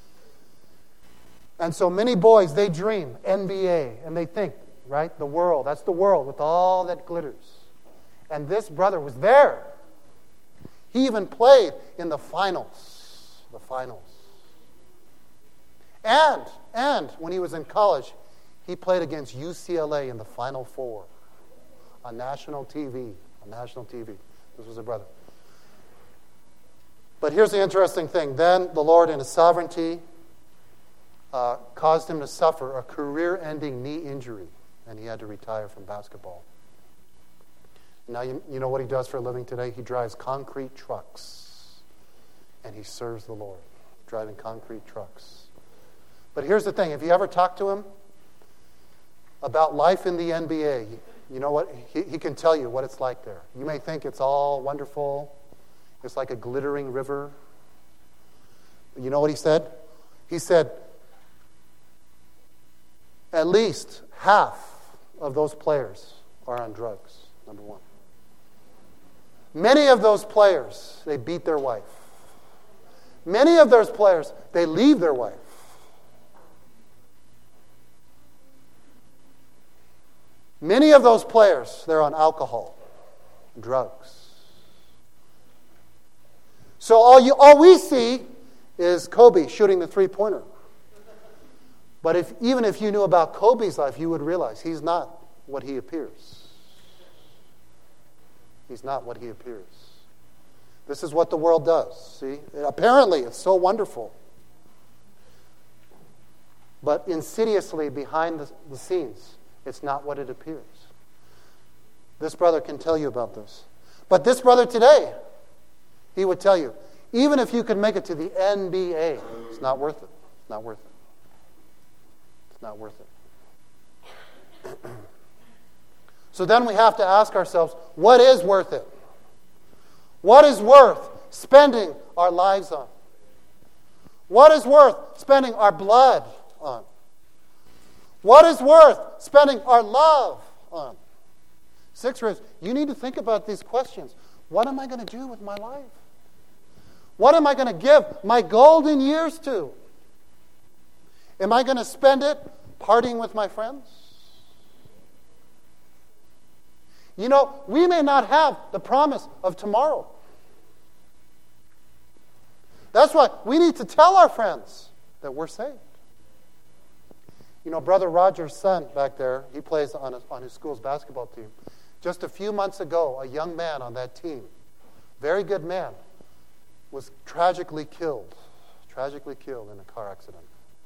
And so many boys, they dream N B A, and they think, right, the world, that's the world with all that glitters. And this brother was there. He even played in the finals, the finals. And, and when he was in college, he played against U C L A in the Final Four on national T V, on national T V. This was a brother. But here's the interesting thing. Then the Lord, in His sovereignty, uh, caused him to suffer a career-ending knee injury, and he had to retire from basketball. Now, you, you know what he does for a living today? He drives concrete trucks, and he serves the Lord, driving concrete trucks. But here's the thing. If you ever talk to him about life in the N B A, you know what? He, he can tell you what it's like there. You may think it's all wonderful. It's like a glittering river. You know what he said? He said, at least half of those players are on drugs, number one. Many of those players, they beat their wife. Many of those players, they leave their wife. Many of those players, they're on alcohol, drugs. So all you, all we see is Kobe shooting the three-pointer. But if even if you knew about Kobe's life, you would realize he's not what he appears. He's not what he appears. This is what the world does, see? Apparently, it's so wonderful. But insidiously behind the, the scenes, it's not what it appears. This brother can tell you about this. But this brother today, he would tell you, even if you could make it to the N B A, it's not worth it. It's not worth it. It's not worth it. So then we have to ask ourselves, what is worth it? What is worth spending our lives on? What is worth spending our blood on? What is worth spending our love on? Sixers, you need to think about these questions. What am I going to do with my life? What am I going to give my golden years to? Am I going to spend it partying with my friends? You know, we may not have the promise of tomorrow. That's why we need to tell our friends that we're saved. You know, Brother Roger's son back there, he plays on, a, on his school's basketball team. Just a few months ago, a young man on that team, very good man, was tragically killed, tragically killed in a car accident.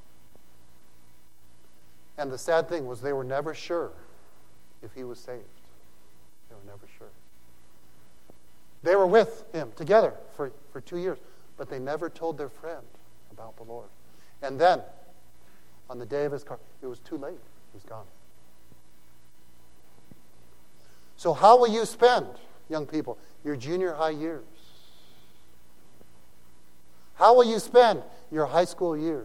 And the sad thing was they were never sure if he was saved. They were never sure. They were with him together for, for two years, but they never told their friend about the Lord. And then, on the day of his car, it was too late. He was gone. So how will you spend, young people, your junior high years? How will you spend your high school years?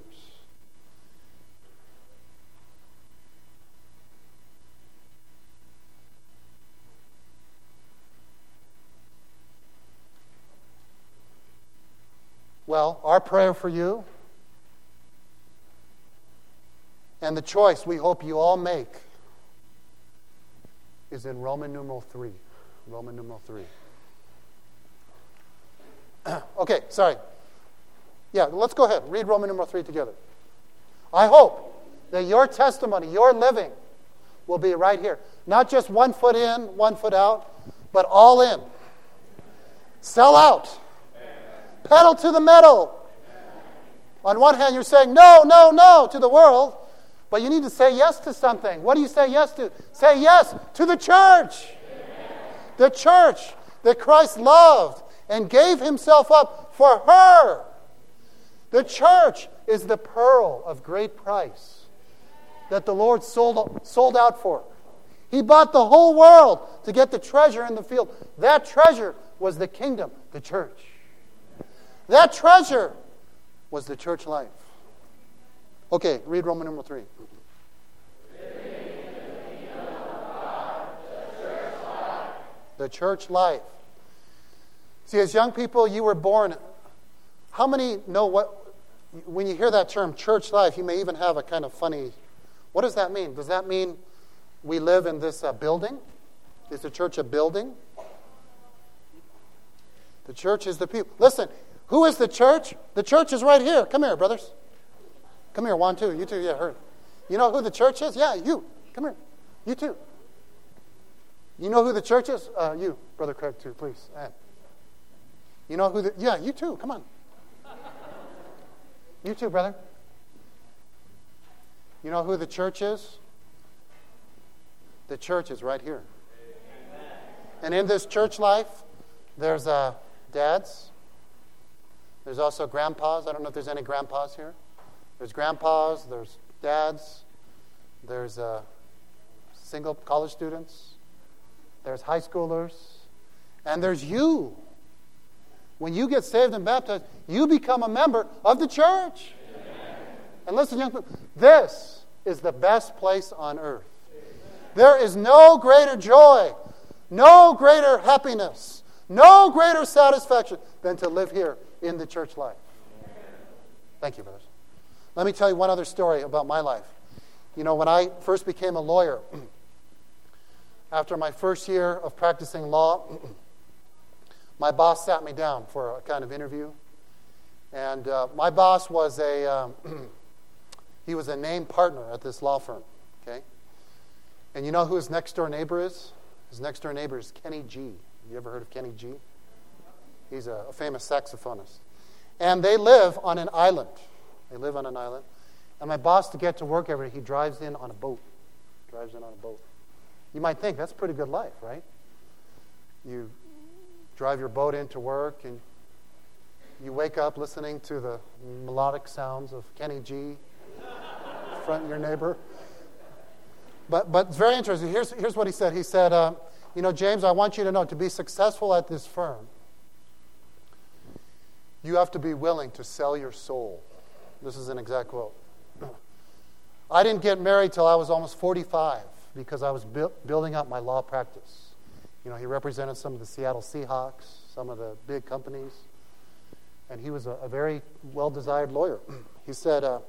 Well, our prayer for you and the choice we hope you all make is in Roman numeral three. Roman numeral three. Okay, sorry. Yeah, let's go ahead. Read Roman numeral three together. I hope that your testimony, your living, will be right here. Not just one foot in, one foot out, but all in. Sell out. Pedal to the metal. On one hand, you're saying no, no, no to the world, but you need to say yes to something. What do you say yes to? Say yes to the church. The church that Christ loved and gave himself up for her. The church is the pearl of great price that the Lord sold, sold out for. He bought the whole world to get the treasure in the field. That treasure was the kingdom, the church. That treasure was the church life. Okay, read Roman number three. The church life. See, as young people, you were born. How many know what, when you hear that term, church life, you may even have a kind of funny, what does that mean? Does that mean we live in this uh, building? Is the church a building? The church is the people. Listen, who is the church? The church is right here. Come here, brothers. Come here, one, two. You two, yeah, heard. You know who the church is? Yeah, you. Come here. You too. You know who the church is? Uh, you, Brother Craig, too, please. Add. You know who the... Yeah, you too. Come on. You too, brother. You know who the church is? The church is right here. Amen. And in this church life, there's uh, dads. There's also grandpas. I don't know if there's any grandpas here. There's grandpas. There's dads. There's uh, single college students. There's high schoolers. And there's you. When you get saved and baptized, you become a member of the church. Amen. And listen, young people, this is the best place on earth. Amen. There is no greater joy, no greater happiness, no greater satisfaction than to live here in the church life. Amen. Thank you, brothers. Let me tell you one other story about my life. You know, when I first became a lawyer, after my first year of practicing law, my boss sat me down for a kind of interview. And uh, my boss was a, um, he was a named partner at this law firm, okay? And you know who his next door neighbor is? His next door neighbor is Kenny G. You ever heard of Kenny G? He's a, a famous saxophonist. And they live on an island. They live on an island. And my boss, to get to work every day, he drives in on a boat. Drives in on a boat. You might think, that's a pretty good life, right? You drive your boat into work, and you wake up listening to the melodic sounds of Kenny G, fronting your neighbor. But but it's very interesting. Here's, here's what he said. He said, uh, you know, James, I want you to know, to be successful at this firm, you have to be willing to sell your soul. This is an exact quote. I didn't get married till I was almost forty-five because I was bu- building up my law practice. You know, he represented some of the Seattle Seahawks, some of the big companies. and he was a, a very well-desired lawyer. He said, uh,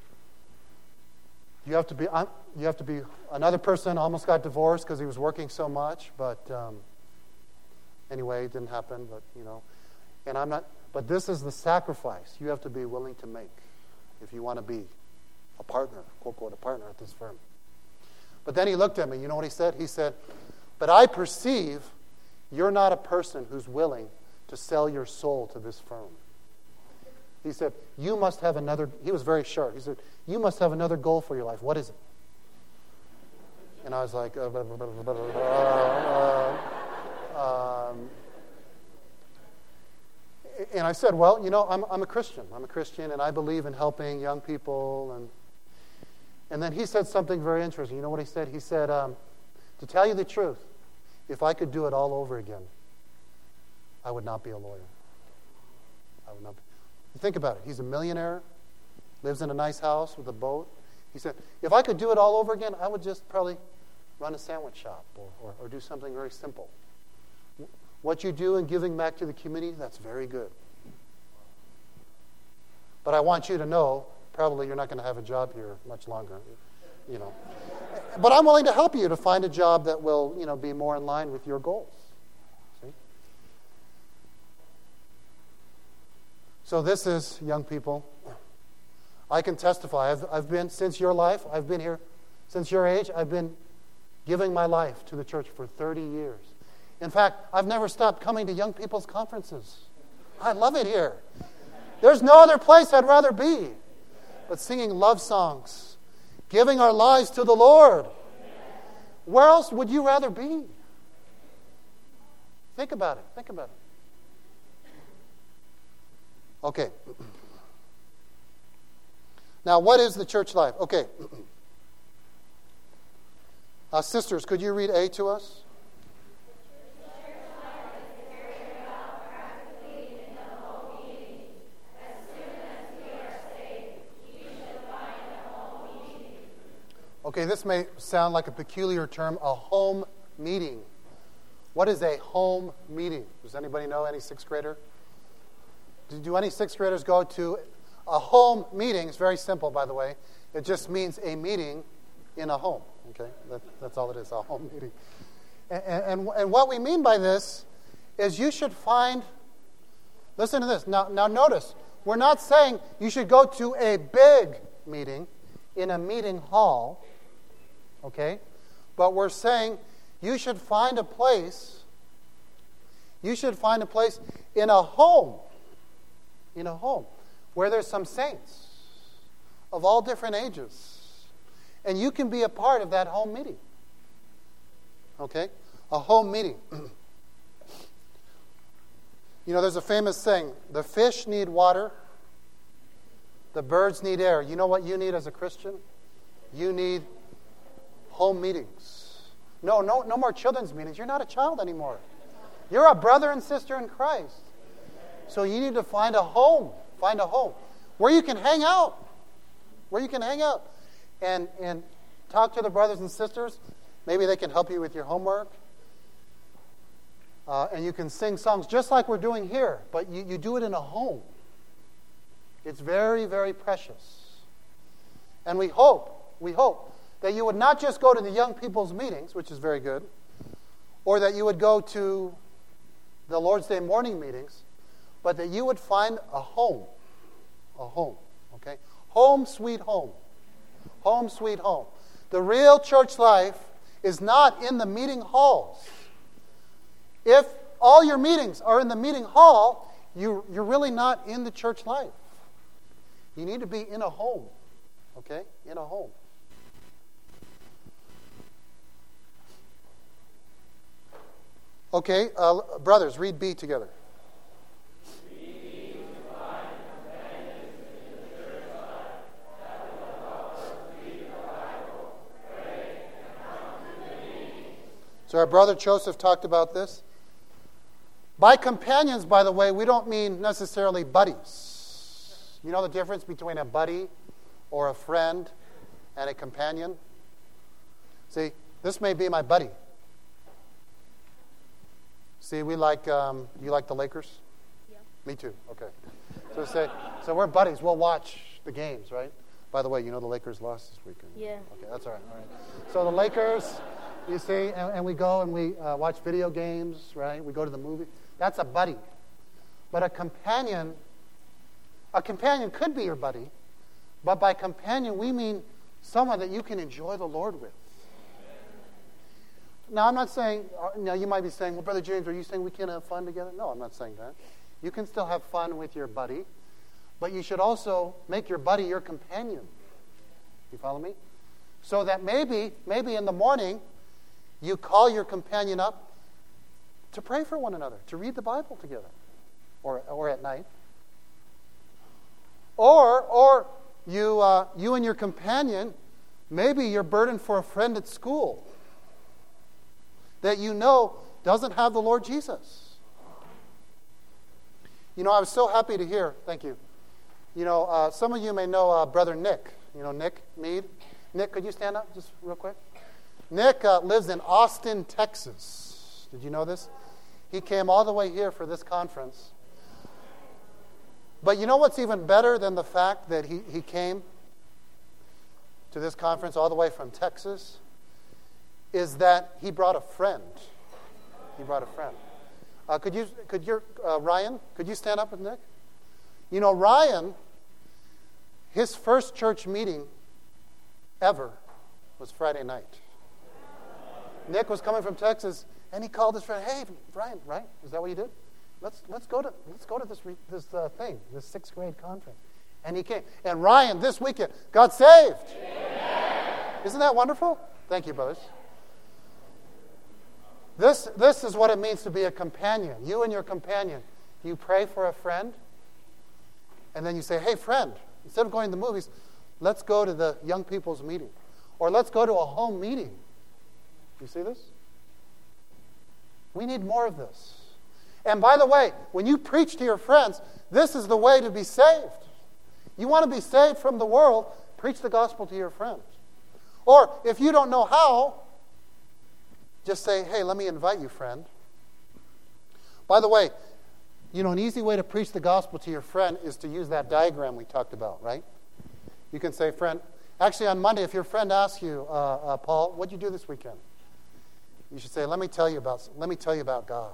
"You have to be. Uh, you have to be." Another person almost got divorced because he was working so much, but um, anyway, it didn't happen. But you know, and I'm not. But this is the sacrifice you have to be willing to make if you want to be a partner, quote, quote, a partner at this firm. But then he looked at me. You know what he said? He said, "But I perceive you're not a person who's willing to sell your soul to this firm." He said, "You must have another," he was very sharp. He said, "You must have another goal for your life. What is it?" And I was like, uh, blah, blah, blah, blah, blah, blah, uh, um, and I said, "Well, you know, I'm, I'm a Christian. I'm a Christian, and I believe in helping young people." And and then he said something very interesting. You know what he said? He said, um, "To tell you the truth, if I could do it all over again, I would not be a lawyer. I would not be." Think about it. He's a millionaire, lives in a nice house with a boat. He said, "If I could do it all over again, I would just probably run a sandwich shop or, or, or do something very simple. What you do in giving back to the community, that's very good. But I want you to know, probably you're not going to have a job here much longer, you know. But I'm willing to help you to find a job that will, you know, be more in line with your goals." See? So this is, young people, I can testify. I've, I've been, since your life, I've been here, since your age, I've been giving my life to the church for thirty years. In fact, I've never stopped coming to young people's conferences. I love it here. There's no other place I'd rather be but singing love songs, giving our lives to the Lord. Where else would you rather be? Think about it. Think about it. Okay. Now, what is the church life? Okay. Uh, sisters, could you read A to us? Okay, this may sound like a peculiar term, a home meeting. What is a home meeting? Does anybody know? Any sixth grader? Do any sixth graders go to a home meeting? It's very simple, by the way. It just means a meeting in a home. Okay, that, that's all it is, a home meeting. And, and, and what we mean by this is you should find, listen to this. Now, now notice, we're not saying you should go to a big meeting in a meeting hall, okay? But we're saying you should find a place, you should find a place in a home, in a home, where there's some saints of all different ages. And you can be a part of that home meeting. Okay? A home meeting. You know, there's a famous saying, the fish need water, the birds need air. You know what you need as a Christian? You need home meetings. No, no, no more children's meetings. You're not a child anymore. You're a brother and sister in Christ. So you need to find a home. Find a home where you can hang out. Where you can hang out. And and talk to the brothers and sisters. Maybe they can help you with your homework. Uh, and you can sing songs just like we're doing here. But you, you do it in a home. It's very, very precious. And we hope, we hope that you would not just go to the young people's meetings, which is very good, or that you would go to the Lord's Day morning meetings, but that you would find a home. A home, okay? Home, sweet home. Home, sweet home. The real church life is not in the meeting halls. If all your meetings are in the meeting hall, you, you're really not in the church life. You need to be in a home, okay? In a home. Okay, uh, brothers, read B together. So our brother Joseph talked about this. By companions, by the way, we don't mean necessarily buddies. You know the difference between a buddy or a friend and a companion? See, this may be my buddy. See, we like, um, you like the Lakers?
Yeah.
Me too, okay. So say, so we're buddies. We'll watch the games, right? By the way, you know the Lakers lost this weekend.
Yeah.
Okay, that's all right. All right. So the Lakers, you see, and, and we go and we uh, watch video games, right? We go to the movie. That's a buddy. But a companion, a companion could be your buddy, but by companion we mean someone that you can enjoy the Lord with. Now, I'm not saying, now you might be saying, well, Brother James, are you saying we can't have fun together? No, I'm not saying that. You can still have fun with your buddy, but you should also make your buddy your companion. You follow me? So that maybe, maybe in the morning, you call your companion up to pray for one another, to read the Bible together, or or at night. Or or you uh, you and your companion, maybe you're burdened for a friend at school that you know doesn't have the Lord Jesus. You know, I was so happy to hear, thank you. You know, uh, some of you may know uh, Brother Nick. You know Nick Mead? Nick, could you stand up just real quick? Nick uh, lives in Austin, Texas. Did you know this? He came all the way here for this conference. But you know what's even better than the fact that he, he came to this conference all the way from Texas? Is that he brought a friend. He brought a friend. Uh, could you, could your uh, Ryan, could you stand up with Nick? You know, Ryan, his first church meeting ever was Friday night. Nick was coming from Texas, and he called his friend. Hey, Ryan, right? Is that what you did? Let's let's go to let's go to this re, this uh, thing, this sixth grade conference. And he came. And Ryan, this weekend, got saved. Yeah. Isn't that wonderful? Thank you, brothers. This this is what it means to be a companion. You and your companion. You pray for a friend, and then you say, "Hey, friend, instead of going to the movies, let's go to the young people's meeting, or let's go to a home meeting." You see this? We need more of this. And by the way, when you preach to your friends, this is the way to be saved. You want to be saved from the world, preach the gospel to your friends. Or if you don't know how, just say, hey, let me invite you, friend. By the way, you know, an easy way to preach the gospel to your friend is to use that diagram we talked about, right? You can say, friend, actually on Monday, if your friend asks you, uh, uh, Paul, what'd you do this weekend? You should say, let me tell you about, let me tell you about God.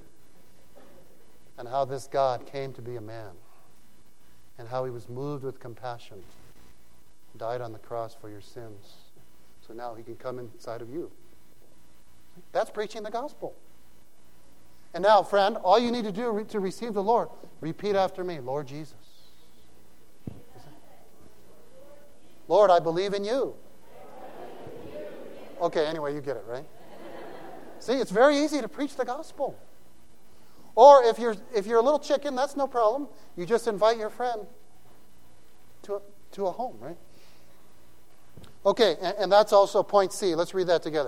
And how this God came to be a man. And how he was moved with compassion. Died on the cross for your sins. So now he can come inside of you. That's preaching the gospel. And now, friend, all you need to do to receive the Lord, repeat after me, Lord Jesus. Lord, I believe in you. Okay, anyway, you get it, right? See, it's very easy to preach the gospel. Or if you're if you're a little chicken, that's no problem. You just invite your friend to a, to a home, right? Okay, and, and that's also point C. Let's read that together.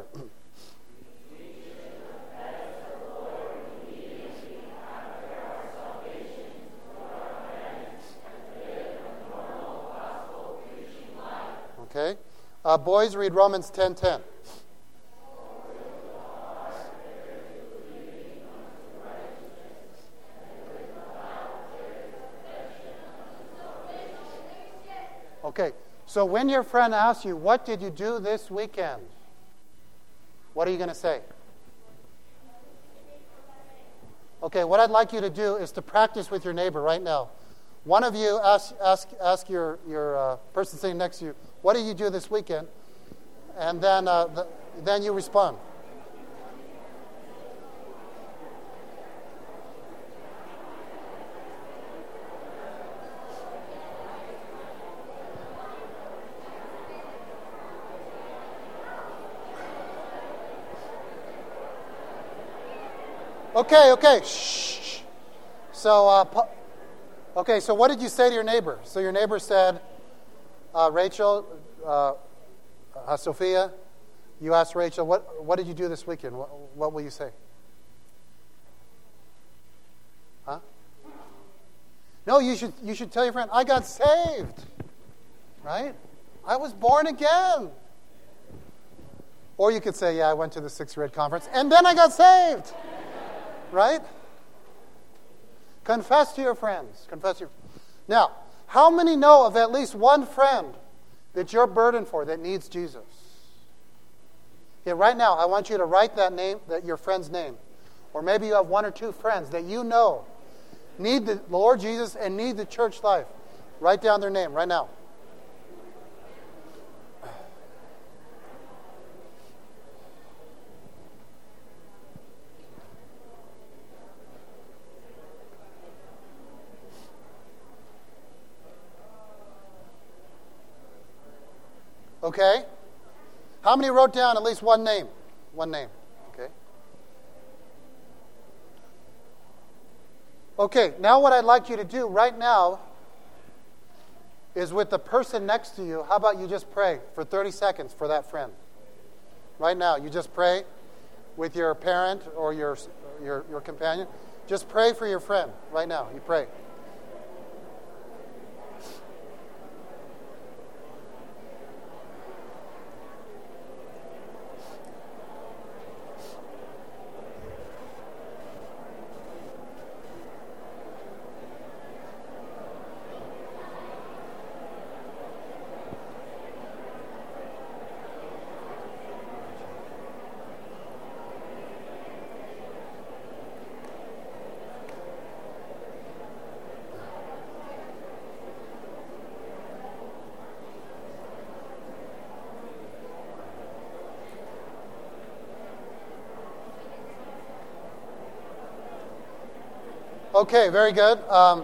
Okay, uh, boys, read Romans ten ten. Okay, so when your friend asks you, what did you do this weekend? What are you going to say? Okay, what I'd like you to do is to practice with your neighbor right now. One of you ask ask ask your, your uh, person sitting next to you, what did you do this weekend? And then uh, the, then you respond. Okay, okay. Shh. So, uh, okay, so what did you say to your neighbor? So your neighbor said, uh, Rachel, uh, uh, Sophia, you asked Rachel, what, what did you do this weekend? What, what will you say? Huh? No, you should, you should tell your friend, I got saved. Right? I was born again. Or you could say, yeah, I went to the sixth grade conference, and then I got saved. Right? Confess to your friends. Confess to your Now, how many know of at least one friend that you're burdened for that needs Jesus? Yeah, right now, I want you to write that name, that your friend's name. Or maybe you have one or two friends that you know need the Lord Jesus and need the church life. Write down their name right now. Okay? How many wrote down at least one name? One name. Okay. Okay, now what I'd like you to do right now is with the person next to you, how about you just pray for thirty seconds for that friend? Right now, you just pray with your parent or your your, your companion. Just pray for your friend right now. You pray. Okay, very good. Um,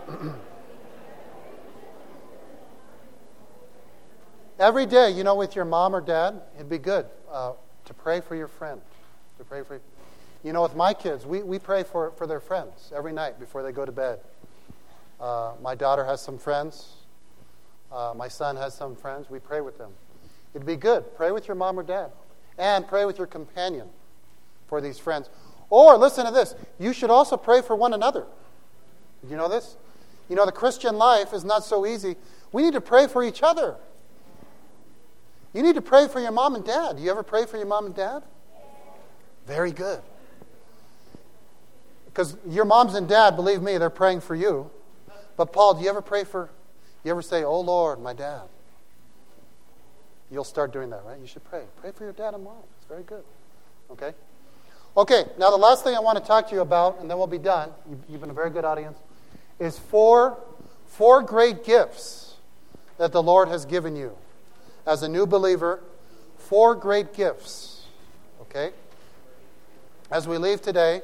every day, you know, with your mom or dad, it'd be good uh, to pray for your friend. To pray for, you know, with my kids, we, we pray for, for their friends every night before they go to bed. Uh, my daughter has some friends. Uh, my son has some friends. We pray with them. It'd be good. Pray with your mom or dad. And pray with your companion for these friends. Or, listen to this, you should also pray for one another. You know this? You know, the Christian life is not so easy. We need to pray for each other. You need to pray for your mom and dad. Do you ever pray for your mom and dad? Very good. Because your moms and dad, believe me, they're praying for you. But Paul, do you ever pray for, you ever say, oh Lord, my dad? You'll start doing that, right? You should pray. Pray for your dad and mom. It's very good. Okay? Okay, now the last thing I want to talk to you about, and then we'll be done. You've been a very good audience. Is four, four great gifts that the Lord has given you. As a new believer, four great gifts. Okay? As we leave today,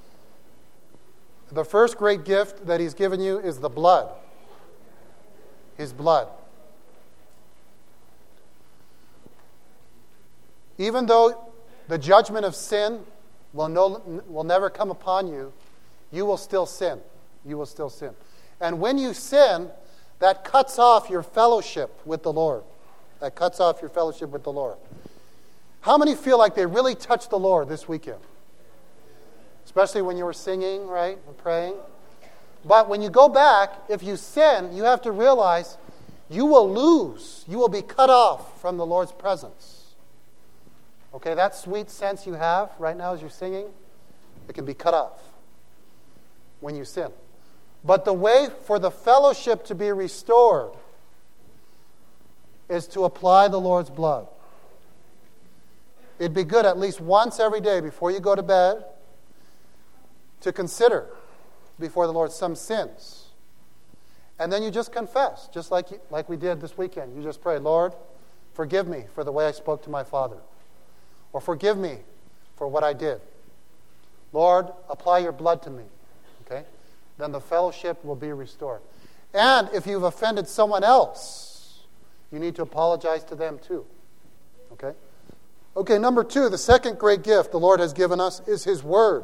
the first great gift that He's given you is the blood. His blood. Even though the judgment of sin will, no, will never come upon you, you will still sin. You will still sin. And when you sin, that cuts off your fellowship with the Lord. That cuts off your fellowship with the Lord. How many feel like they really touched the Lord this weekend? Especially when you were singing, right, and praying. But when you go back, if you sin, you have to realize you will lose. You will be cut off from the Lord's presence. Okay, that sweet sense you have right now as you're singing, it can be cut off when you sin. But the way for the fellowship to be restored is to apply the Lord's blood. It'd be good at least once every day before you go to bed to consider before the Lord some sins. And then you just confess, just like, you, like we did this weekend. You just pray, Lord, forgive me for the way I spoke to my father. Or forgive me for what I did. Lord, apply your blood to me. Okay? Then the fellowship will be restored. And if you've offended someone else, you need to apologize to them too. Okay? Okay, number two, the second great gift the Lord has given us is His Word.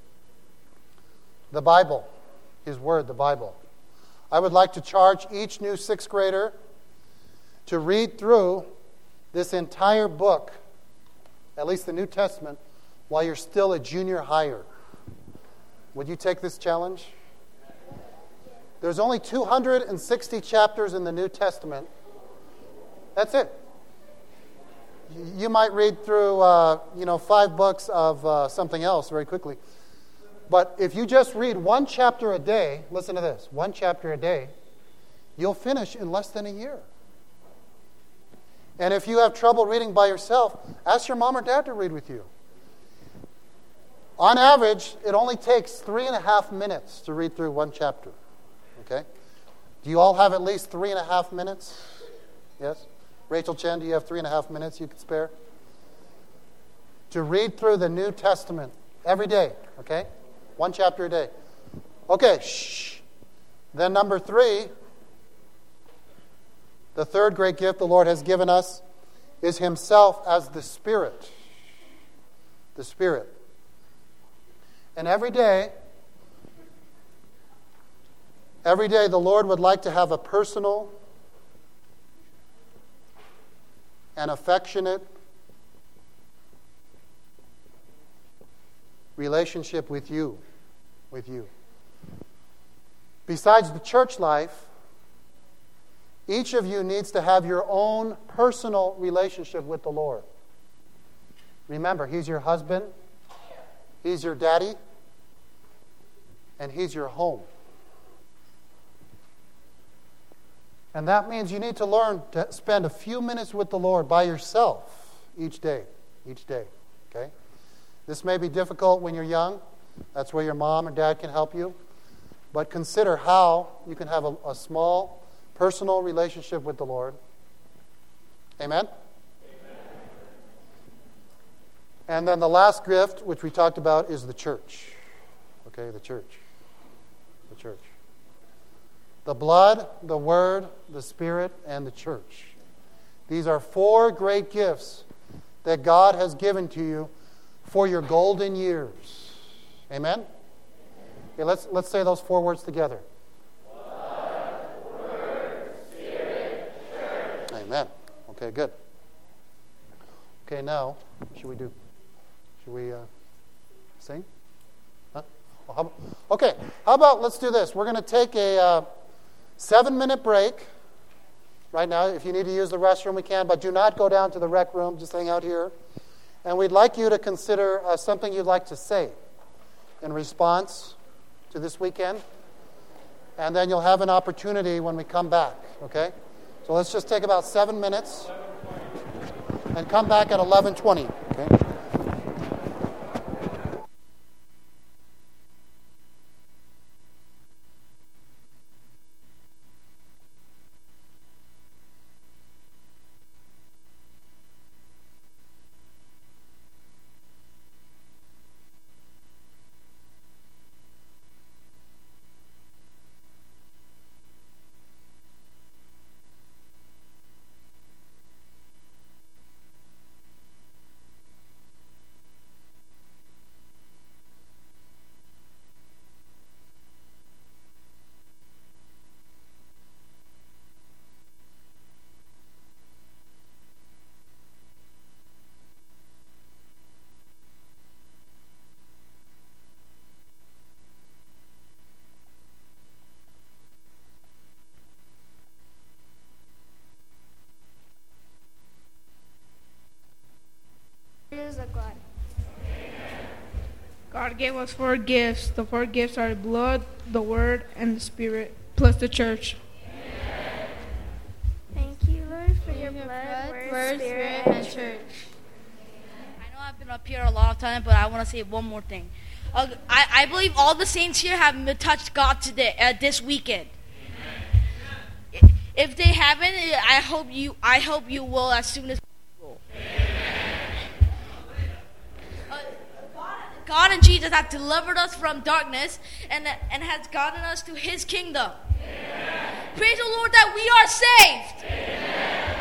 The Bible. His Word, the Bible. I would like to charge each new sixth grader to read through this entire book, at least the New Testament, while you're still a junior higher. Would you take this challenge? There's only two hundred sixty chapters in the New Testament. That's it. You might read through, uh, you know, five books of uh, something else very quickly. But if you just read one chapter a day, listen to this, one chapter a day, you'll finish in less than a year. And if you have trouble reading by yourself, ask your mom or dad to read with you. On average, it only takes three and a half minutes to read through one chapter. Okay? Do you all have at least three and a half minutes? Yes? Rachel Chen, do you have three and a half minutes you can spare? To read through the New Testament every day. Okay? One chapter a day. Okay, shh. Then number three, the third great gift the Lord has given us is Himself as the Spirit. The Spirit. And every day, every day the Lord would like to have a personal and affectionate relationship with you. With you. Besides the church life, each of you needs to have your own personal relationship with the Lord. Remember, He's your husband, He's your daddy, and He's your home. And that means you need to learn to spend a few minutes with the Lord by yourself each day. Each day. Okay? This may be difficult when you're young. That's where your mom or dad can help you. But consider how you can have a, a small, personal relationship with the Lord. Amen? Amen? And then the last gift, which we talked about, is the church. Okay, the church. The church. The blood, the word, the Spirit, and the church. These are four great gifts that God has given to you for your golden years. Amen? Okay, let's, let's say those four words together.
Blood, word, Spirit, church.
Amen. Okay, good. Okay, now, what should we do? Should we uh, sing? Huh? Well, how, okay, how about let's do this. We're going to take a uh, seven-minute break right now. If you need to use the restroom, we can, but do not go down to the rec room. Just hang out here. And we'd like you to consider uh, something you'd like to say in response to this weekend. And then you'll have an opportunity when we come back, okay? So let's just take about seven minutes and come back at eleven twenty, okay?
Of God.
God gave us four gifts. The four gifts are blood, the word, and the Spirit, plus the church.
Thank you, Lord, for your blood, word,
word
Spirit,
Spirit,
and
and
church.
church. I know I've been up here a lot of times, but I want to say one more thing. Uh, I, I believe all the saints here have touched God today, uh, this weekend. If they haven't, I hope you. I hope you will as soon as possible. God and Jesus have delivered us from darkness and, and has gotten us to His kingdom. Amen. Praise the Lord that we are saved.
Amen.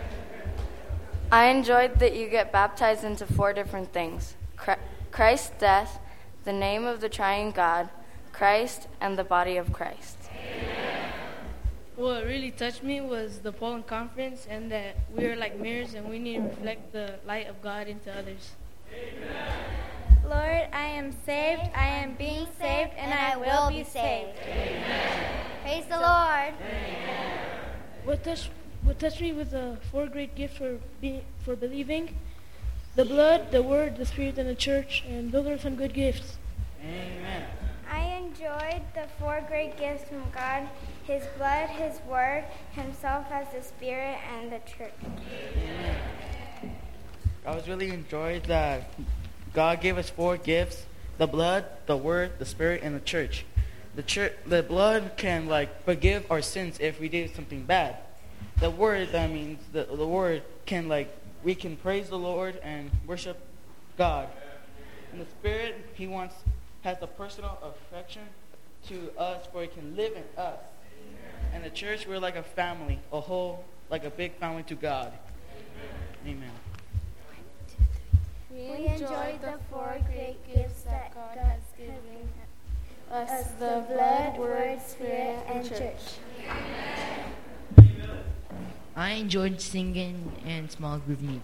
I enjoyed that you get baptized into four different things. Christ's death, the name of the triune God, Christ, and the body of Christ.
Amen. What really touched me was the Poland conference and that we are like mirrors and we need to reflect the light of God into others. Amen.
Lord, I am saved, I am being saved, and I will be saved.
Amen.
Praise the Lord.
Amen. What touched, what touched me was the four great gifts for being, for believing, the blood, the word, the Spirit, and the church, and those are some good gifts.
Amen.
I enjoyed the four great gifts from God, His blood, His word, Himself as the Spirit, and the church.
Amen. I was really enjoyed that God gave us four gifts: the blood, the word, the Spirit, and the church. The church, the blood can like forgive our sins if we did something bad. The word, that means the the word can like we can praise the Lord and worship God. And the Spirit, He wants has a personal affection to us, where He can live in us. And the church, we're like a family, a whole like a big family to God. Amen.
We enjoy the four great gifts that God has given us: the blood, word, Spirit, and church.
I enjoyed singing and small group meeting.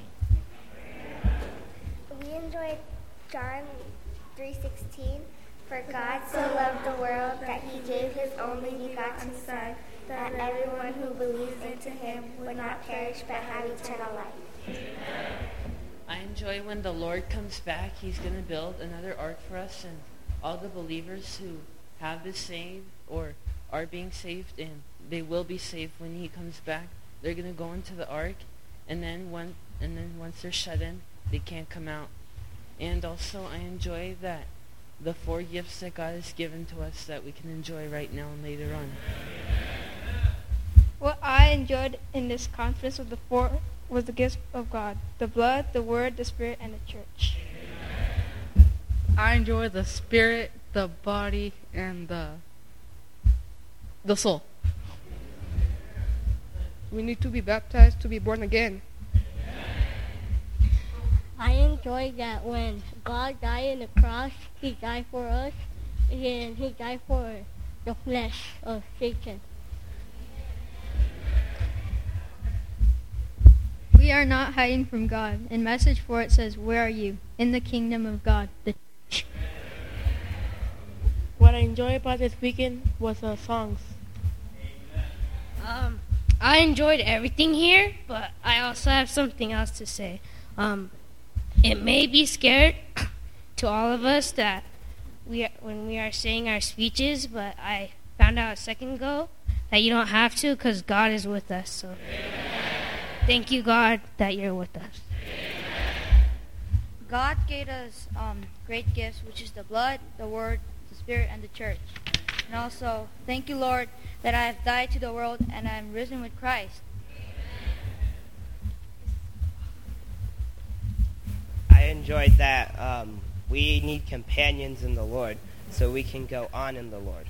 We enjoyed John three sixteen. For God so loved the world that He gave His only begotten Son, that everyone who believes into Him would not perish but have eternal life.
I enjoy when the Lord comes back. He's going to build another ark for us, and all the believers who have been saved or are being saved, and they will be saved when He comes back. They're going to go into the ark, and then one, and then once they're shut in, they can't come out. And also, I enjoy that the four gifts that God has given to us that we can enjoy right now and later on.
What I enjoyed in this conference with the four was the gifts of God: the blood, the word, the Spirit, and the church.
I enjoyed the spirit, the body, and the the soul.
We need to be baptized to be born again.
I enjoyed that when God died on the cross, He died for us, and He died for the flesh of Satan.
We are not hiding from God. In message four it says, "Where are you? In the kingdom of God." The church.
What I enjoyed about this weekend was the songs.
Um, I enjoyed everything here, but I also have something else to say. Um, it may be scared to all of us that we are, when we are saying our speeches, but I found out a second ago that you don't have to, because God is with us. So, thank you, God, that you're with us.
God gave us um, great gifts, which is the blood, the word, the Spirit, and the church. And also, thank you, Lord, that I have died to the world and I am risen with Christ.
I enjoyed that um, we need companions in the Lord so we can go on in the Lord.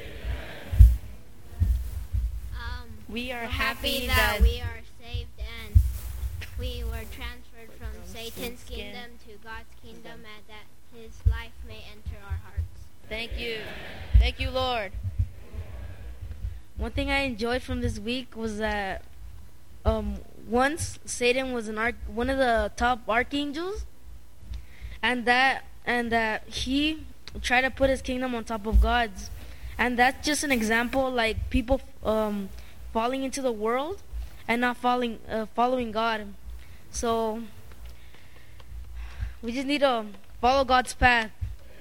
Um,
we are
happy,
happy
that,
that
we are saved and we were transferred from, from Satan's kingdom to God's kingdom, and that His life may enter our hearts.
Thank you. Thank you, Lord.
One thing I enjoyed from this week was that um, once Satan was an arch- one of the top archangels, and that and that he tried to put his kingdom on top of God's, and that's just an example, like people um, falling into the world and not following uh, following God. So we just need to follow God's path.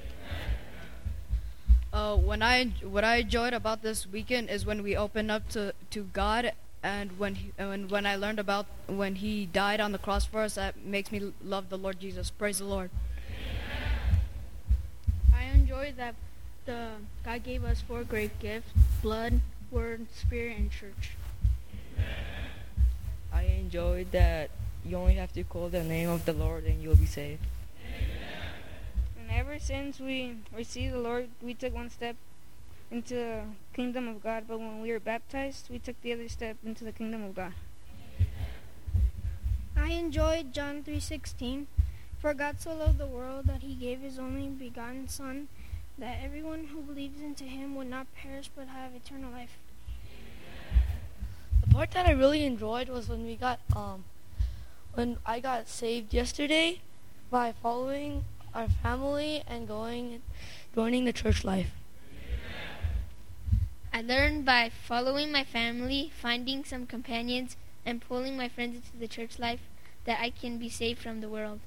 Uh, when I what I enjoyed about this weekend is when we opened up to, to God, and when he, and when I learned about when He died on the cross for us, that makes me love the Lord Jesus. Praise the Lord.
I enjoyed that the God gave us four great gifts: blood, word, Spirit, and church.
I enjoyed that you only have to call the name of the Lord and you'll be saved.
And ever since we received the Lord, we took one step into the kingdom of God, but when we were baptized, we took the other step into the kingdom of God.
I enjoyed John three sixteen. For God so loved the world that He gave His only begotten Son, that everyone who believes into Him would not perish but have eternal life.
The part that I really enjoyed was when we got um when I got saved yesterday by following our family and going joining the church life.
I learned by following my family, finding some companions, and pulling my friends into the church life that I can be saved from the world.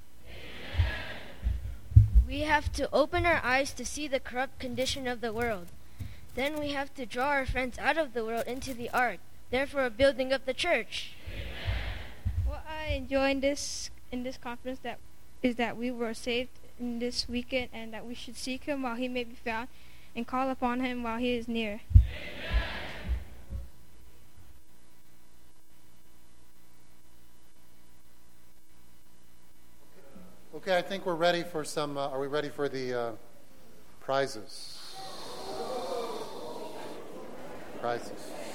We have to open our eyes to see the corrupt condition of the world.
Then we have to draw our friends out of the world into the ark, therefore building up the church.
What I enjoy in this in this conference that is that we were saved in this weekend, and that we should seek him while he may be found, and call upon him while he is near.
Okay, I think we're ready for some. Uh, are we ready for the uh, prizes? Prizes.